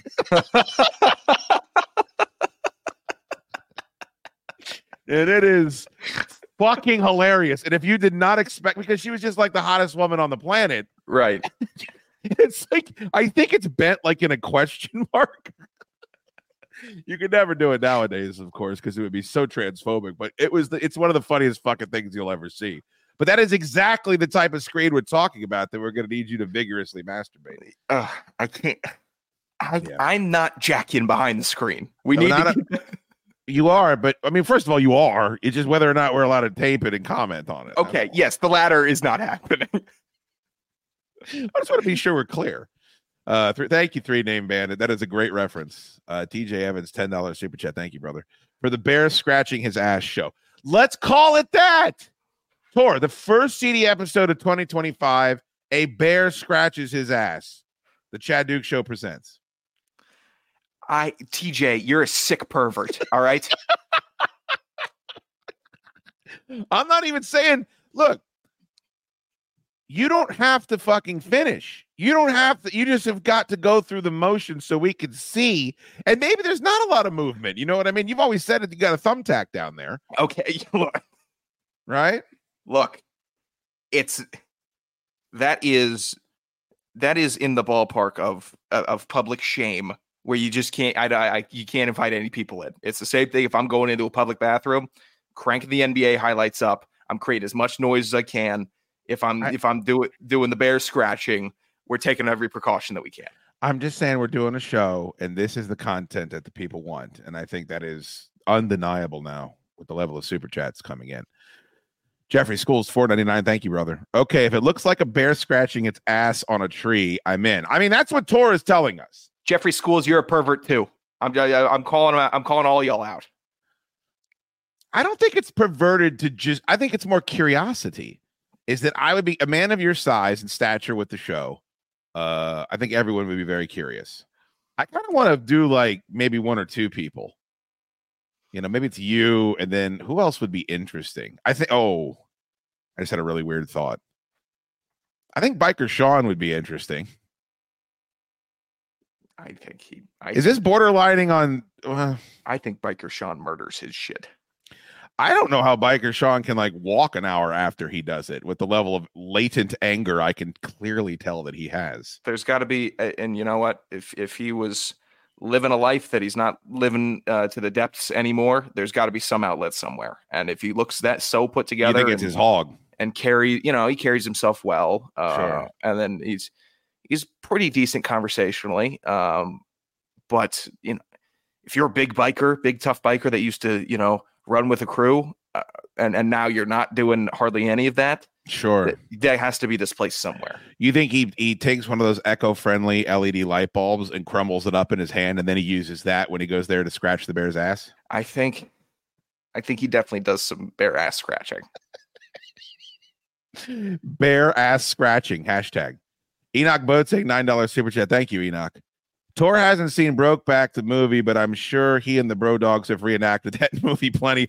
And it is fucking hilarious. And if you did not expect, because she was just like the hottest woman on the planet. Right. It's like, I think it's bent like in a question mark. You could never do it nowadays, of course, because it would be so transphobic. But it was the, it's one of the funniest fucking things you'll ever see. But that is exactly the type of screen we're talking about that we're going to need you to vigorously masturbate. Uh, I can't. I, Yeah. I'm not jacking behind the screen. We No, need not to. a- You are, but I mean, first of all, you are. It's just whether or not we're allowed to tape it and comment on it. Okay. Yes, the latter is not happening. I just want to be sure we're clear. Uh, th- thank you, Three Name Bandit. That is a great reference. Uh, T J Evans, ten dollars super chat. Thank you, brother, for the bear scratching his ass show. Let's call it that. Tor, the first C D episode of twenty twenty-five, a bear scratches his ass. The Chad Duke Show presents. I T J, you're a sick pervert. All right. I'm not even saying, look, you don't have to fucking finish. You don't have to, you just have got to go through the motions so we can see. And maybe there's not a lot of movement. You know what I mean? You've always said it, you got a thumbtack down there. Okay. Look, right? look, it's that is that is in the ballpark of of public shame, where you just can't. I, I you can't invite any people in. It's the same thing if I'm going into a public bathroom, cranking the N B A highlights up. I'm creating as much noise as I can. If I'm I, if I'm doing doing the bear scratching, we're taking every precaution that we can. I'm just saying we're doing a show, and this is the content that the people want, and I think that is undeniable now with the level of super chats coming in. Jeffrey Schools, four ninety-nine. Thank you, brother. Okay, if it looks like a bear scratching its ass on a tree, I'm in. I mean, that's what Tor is telling us. Jeffrey Schools, you're a pervert too. I'm I'm calling I'm calling all y'all out. I don't think it's perverted to just. I think it's more curiosity. Is that I would be a man of your size and stature with the show. Uh, I think everyone would be very curious. I kind of want to do like maybe one or two people. You know, maybe it's you, and then who else would be interesting? I think. Oh, I just had a really weird thought. I think Biker Sean would be interesting. I think he. I Is this borderlining on? Uh, I think Biker Sean murders his shit. I don't know how Biker Sean can like walk an hour after he does it with the level of latent anger I can clearly tell that he has. There's got to be, and you know what? If if he was living a life that he's not living uh, to the depths anymore, there's got to be some outlet somewhere. And if he looks that so put together, You think it's and, his hog and carry, you know, he carries himself well. Uh, Sure. And then he's he's pretty decent conversationally. Um, but you know, if you're a big biker, big tough biker that used to, you know, run with a crew, uh, and and now you're not doing hardly any of that. Sure, th- there has to be this place somewhere. You think he he takes one of those eco-friendly L E D light bulbs and crumbles it up in his hand, and then he uses that when he goes there to scratch the bear's ass? I think I think he definitely does some bare ass scratching. Bare ass scratching. Hashtag. Enoch Boatsing, nine dollars super chat. Thank you, Enoch. Tor hasn't seen Brokeback the movie, but I'm sure he and the Bro Dogs have reenacted that movie plenty.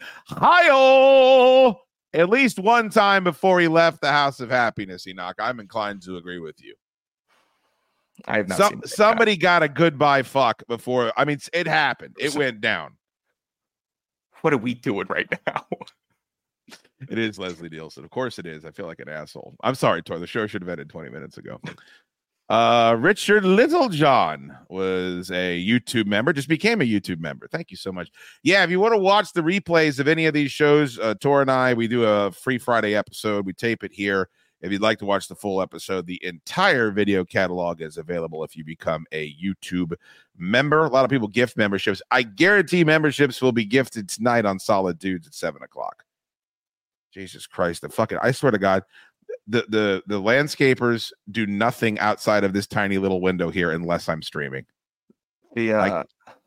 Hi-oh! At least one time before he left the House of Happiness, Enoch. I'm inclined to agree with you. I have not Some, seen this somebody guy. got a goodbye fuck before. I mean, it happened. It So, went down. What are we doing right now? It is Leslie Nielsen. Of course it is. I feel like an asshole. I'm sorry, Tor. The show should have ended twenty minutes ago. Uh, Richard Littlejohn was a YouTube member, just became a YouTube member. Thank you so much. Yeah, if you want to watch the replays of any of these shows, uh, Tor and I, we do a free Friday episode. We tape it here. If you'd like to watch the full episode, the entire video catalog is available if you become a YouTube member. A lot of people gift memberships. I guarantee memberships will be gifted tonight on Solid Dudes at seven o'clock. Jesus Christ, the fucking, I swear to God, the, the, the landscapers do nothing outside of this tiny little window here unless I'm streaming. The, uh,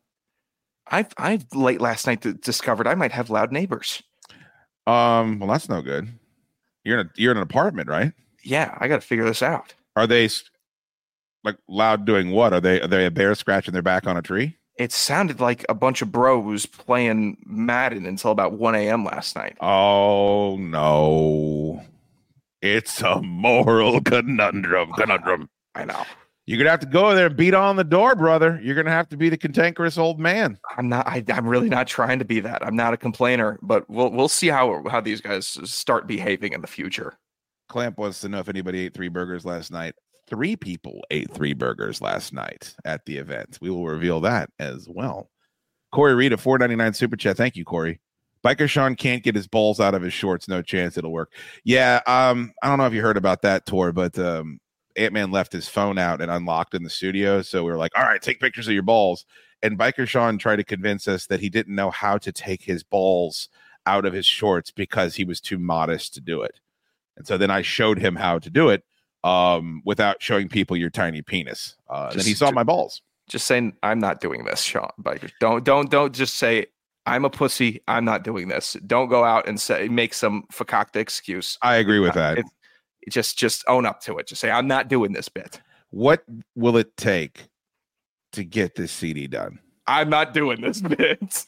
I, I've, I've late last night d- discovered I might have loud neighbors. Um, well, that's no good. You're in a, you're in an apartment, right? Yeah, I got to figure this out. Are they like loud doing what? Are they are they a bear scratching their back on a tree? It sounded like a bunch of bros playing Madden until about one a.m. last night. Oh no. It's a moral conundrum. Conundrum. I know. You're gonna have to go there and beat on the door, brother. You're gonna have to be the cantankerous old man. I'm not. I, I'm really not trying to be that. I'm not a complainer, but we'll we'll see how how these guys start behaving in the future. Clamp wants to know if anybody ate three burgers last night. Three people ate three burgers last night at the event. We will reveal that as well. Corey Reed, a four ninety-nine super chat. Thank you, Corey. Biker Sean can't get his balls out of his shorts. No chance it'll work. Yeah, um, I don't know if you heard about that, Tor, but um, Ant-Man left his phone out and unlocked in the studio. So we were like, all right, take pictures of your balls. And Biker Sean tried to convince us that he didn't know how to take his balls out of his shorts because he was too modest to do it. And so then I showed him how to do it um, without showing people your tiny penis. Uh, just, then he saw just, my balls. Just saying, I'm not doing this, Sean. Biker. Don't, don't, don't just say, I'm a pussy. I'm not doing this. Don't go out and say, make some fakakta excuse. I agree with uh, that. It, it just, just own up to it. Just say, I'm not doing this bit. What will it take to get this C D done? I'm not doing this bit.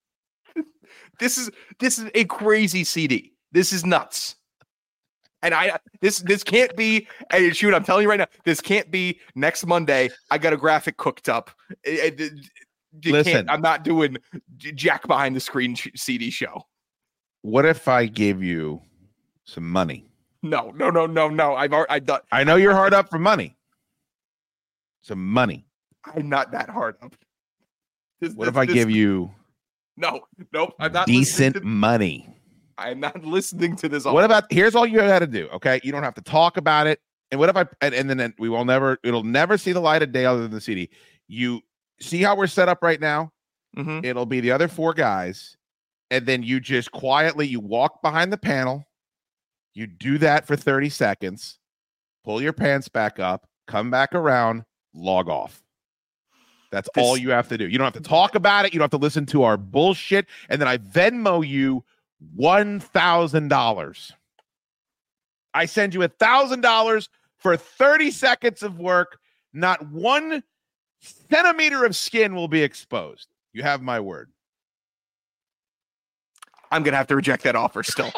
This is, this is a crazy C D. This is nuts. And I this this can't be and shoot, I'm telling you right now, this can't be next Monday. I got a graphic cooked up. It, it, it Listen, I'm not doing Jack behind the screen C D show. What if I give you some money? No, no, no, no, no. I've already I done. I know you're hard up for money. Some money. I'm not that hard up. This, what this, if I this, give you no, nope? I'm not decent to, money. I'm not listening to this. What about here's all you got to do, okay? You don't have to talk about it. And what if I and, and then we will never it'll never see the light of day other than the C D. You see how we're set up right now? Mm-hmm. It'll be the other four guys, and then you just quietly you walk behind the panel. You do that for thirty seconds, pull your pants back up, come back around, log off. That's this, all you have to do. You don't have to talk about it. You don't have to listen to our bullshit. And then I Venmo you one thousand dollars. I send you one thousand dollars for thirty seconds of work. Not one centimeter of skin will be exposed. You have my word. I'm going to have to reject that offer still.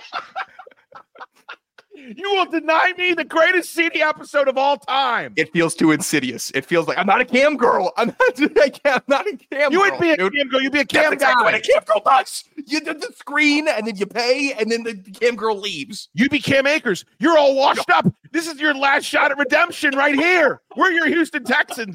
You will deny me the greatest C D episode of all time. It feels too insidious. It feels like I'm not a cam girl. I'm not, I'm not a cam you girl. You wouldn't be a dude. cam girl. You'd be a cam That's guy. Exactly what a cam girl does. You do the screen, and then you pay, and then the cam girl leaves. You be Cam Akers. You're all washed no. up. This is your last shot at redemption right here. We're your Houston Texans.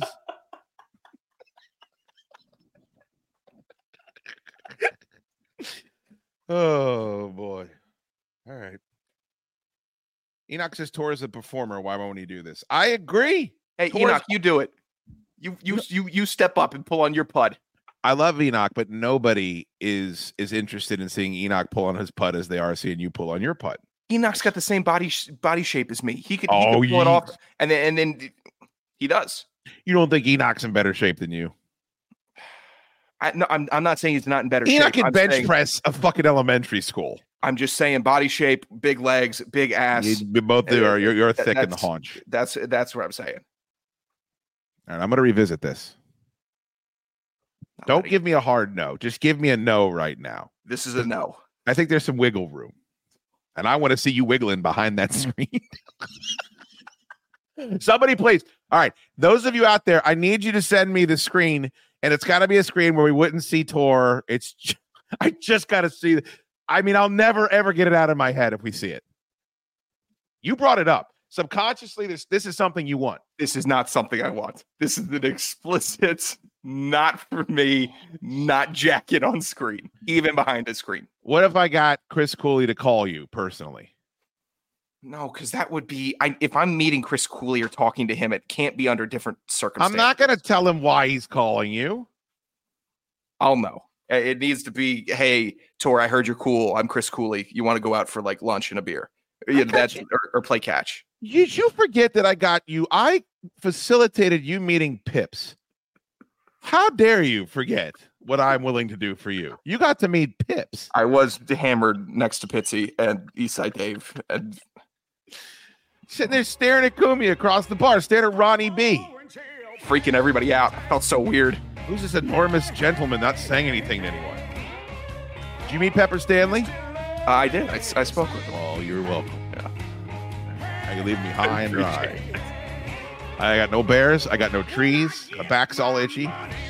Oh, boy. All right. Enoch says Tor is a performer. Why won't he do this? I agree. Hey, Tor's... Enoch, you do it. You you you you step up and pull on your pud. I love Enoch, but nobody is is interested in seeing Enoch pull on his pud as they are seeing you pull on your pud. Enoch's got the same body body shape as me. He could, oh, he could pull it off, and then and then he does. You don't think Enoch's in better shape than you? I, no, I'm, I'm not saying he's not in better Enoch shape. can I'm bench saying, press a fucking elementary school. I'm just saying body shape, big legs, big ass. You, you both do, are. You're, you're thick in the That's- haunch. That's that's what I'm saying. All right, I'm going to revisit this. Don't give me a hard no. Just give me a no right now. This is a no. I think there's some wiggle room. And I want to see you wiggling behind that screen. Somebody please. All right. Those of you out there, I need you to send me the screen. And it's got to be a screen where we wouldn't see Tor. It's just, I just got to see. I mean, I'll never, ever get it out of my head if we see it. You brought it up. Subconsciously, this this is something you want. This is not something I want. This is an explicit, not for me, not jacket on screen, even behind a screen. What if I got Chris Cooley to call you personally? No, because that would be, I, if I'm meeting Chris Cooley or talking to him, it can't be under different circumstances. I'm not going to tell him why he's calling you. I'll know. It needs to be, hey, Tor, I heard you're cool. I'm Chris Cooley. You want to go out for like lunch and a beer? Yeah, that's or, or play catch. You, you forget that I got you. I facilitated you meeting Pips. How dare you forget what I'm willing to do for you? You got to meet Pips. I was hammered next to Pitsy and Eastside Dave and sitting there staring at Kumi across the bar, staring at Ronnie B. Freaking everybody out. I felt so weird. Who's this enormous gentleman not saying anything to anyone? Did you meet Pepper Stanley? Uh, I did. I, I spoke with him. Oh, you're welcome. Yeah. Now you leave me high and dry. I got no bears. I got no trees. My back's all itchy.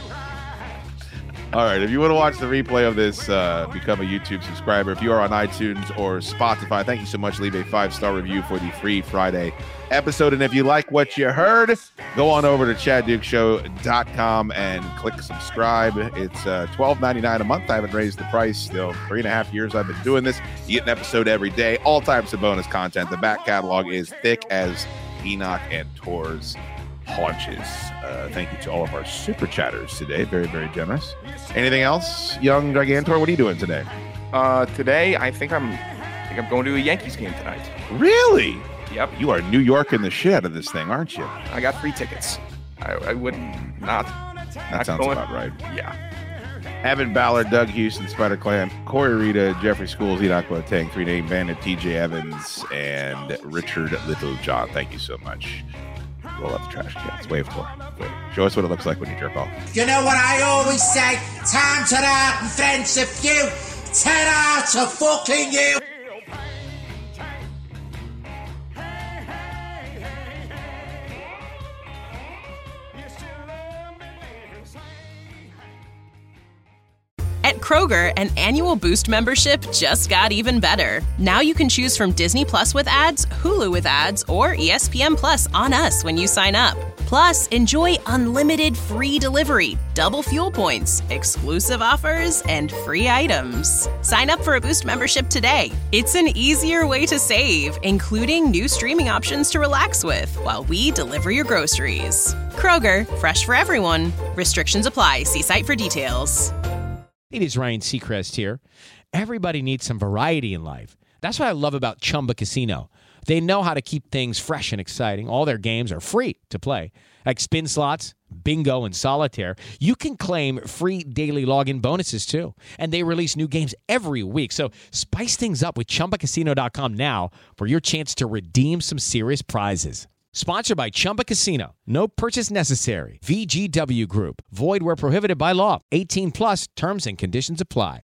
All right. If you want to watch the replay of this, uh, become a YouTube subscriber. If you are on iTunes or Spotify, thank you so much. Leave a five-star review for the free Friday episode. And if you like what you heard, go on over to chad duke show dot com and click subscribe. It's uh, twelve ninety-nine a month. I haven't raised the price. Still three and a half years I've been doing this. You get an episode every day, all types of bonus content. The back catalog is thick as Enoch and Tor's haunches. Uh, thank you to all of our super chatters today. Very, very generous. Anything else, young Gigantor? What are you doing today? Uh, today, I think I'm I think I'm going to a Yankees game tonight. Really? Yep. You are New Yorking the shit out of this thing, aren't you? I got free tickets. I, I would not. That not sounds going. about right. Yeah. Evan Ballard, Doug Houston, Spider Clan, Corey Rita, Jeffrey Schools, Enoch Boateng, Three Name Bandit, T J Evans, and Richard Littlejohn. Thank you so much. Roll up the trash cans. Wave Tor. Wave. Show us what it looks like when you jerk off. You know what I always say? Times are hard and friendship few. Ten out to fucking you. At Kroger, an annual Boost membership just got even better. Now you can choose from Disney Plus with ads, Hulu with ads, or E S P N Plus on us when you sign up. Plus, enjoy unlimited free delivery, double fuel points, exclusive offers, and free items. Sign up for a Boost membership today. It's an easier way to save, including new streaming options to relax with while we deliver your groceries. Kroger, fresh for everyone. Restrictions apply. See site for details. It is Ryan Seacrest here. Everybody needs some variety in life. That's what I love about Chumba Casino. They know how to keep things fresh and exciting. All their games are free to play, like spin slots, bingo, and solitaire. You can claim free daily login bonuses, too. And they release new games every week. So spice things up with Chumba Casino dot com now for your chance to redeem some serious prizes. Sponsored by Chumba Casino. No purchase necessary. V G W Group. Void where prohibited by law. eighteen plus terms and conditions apply.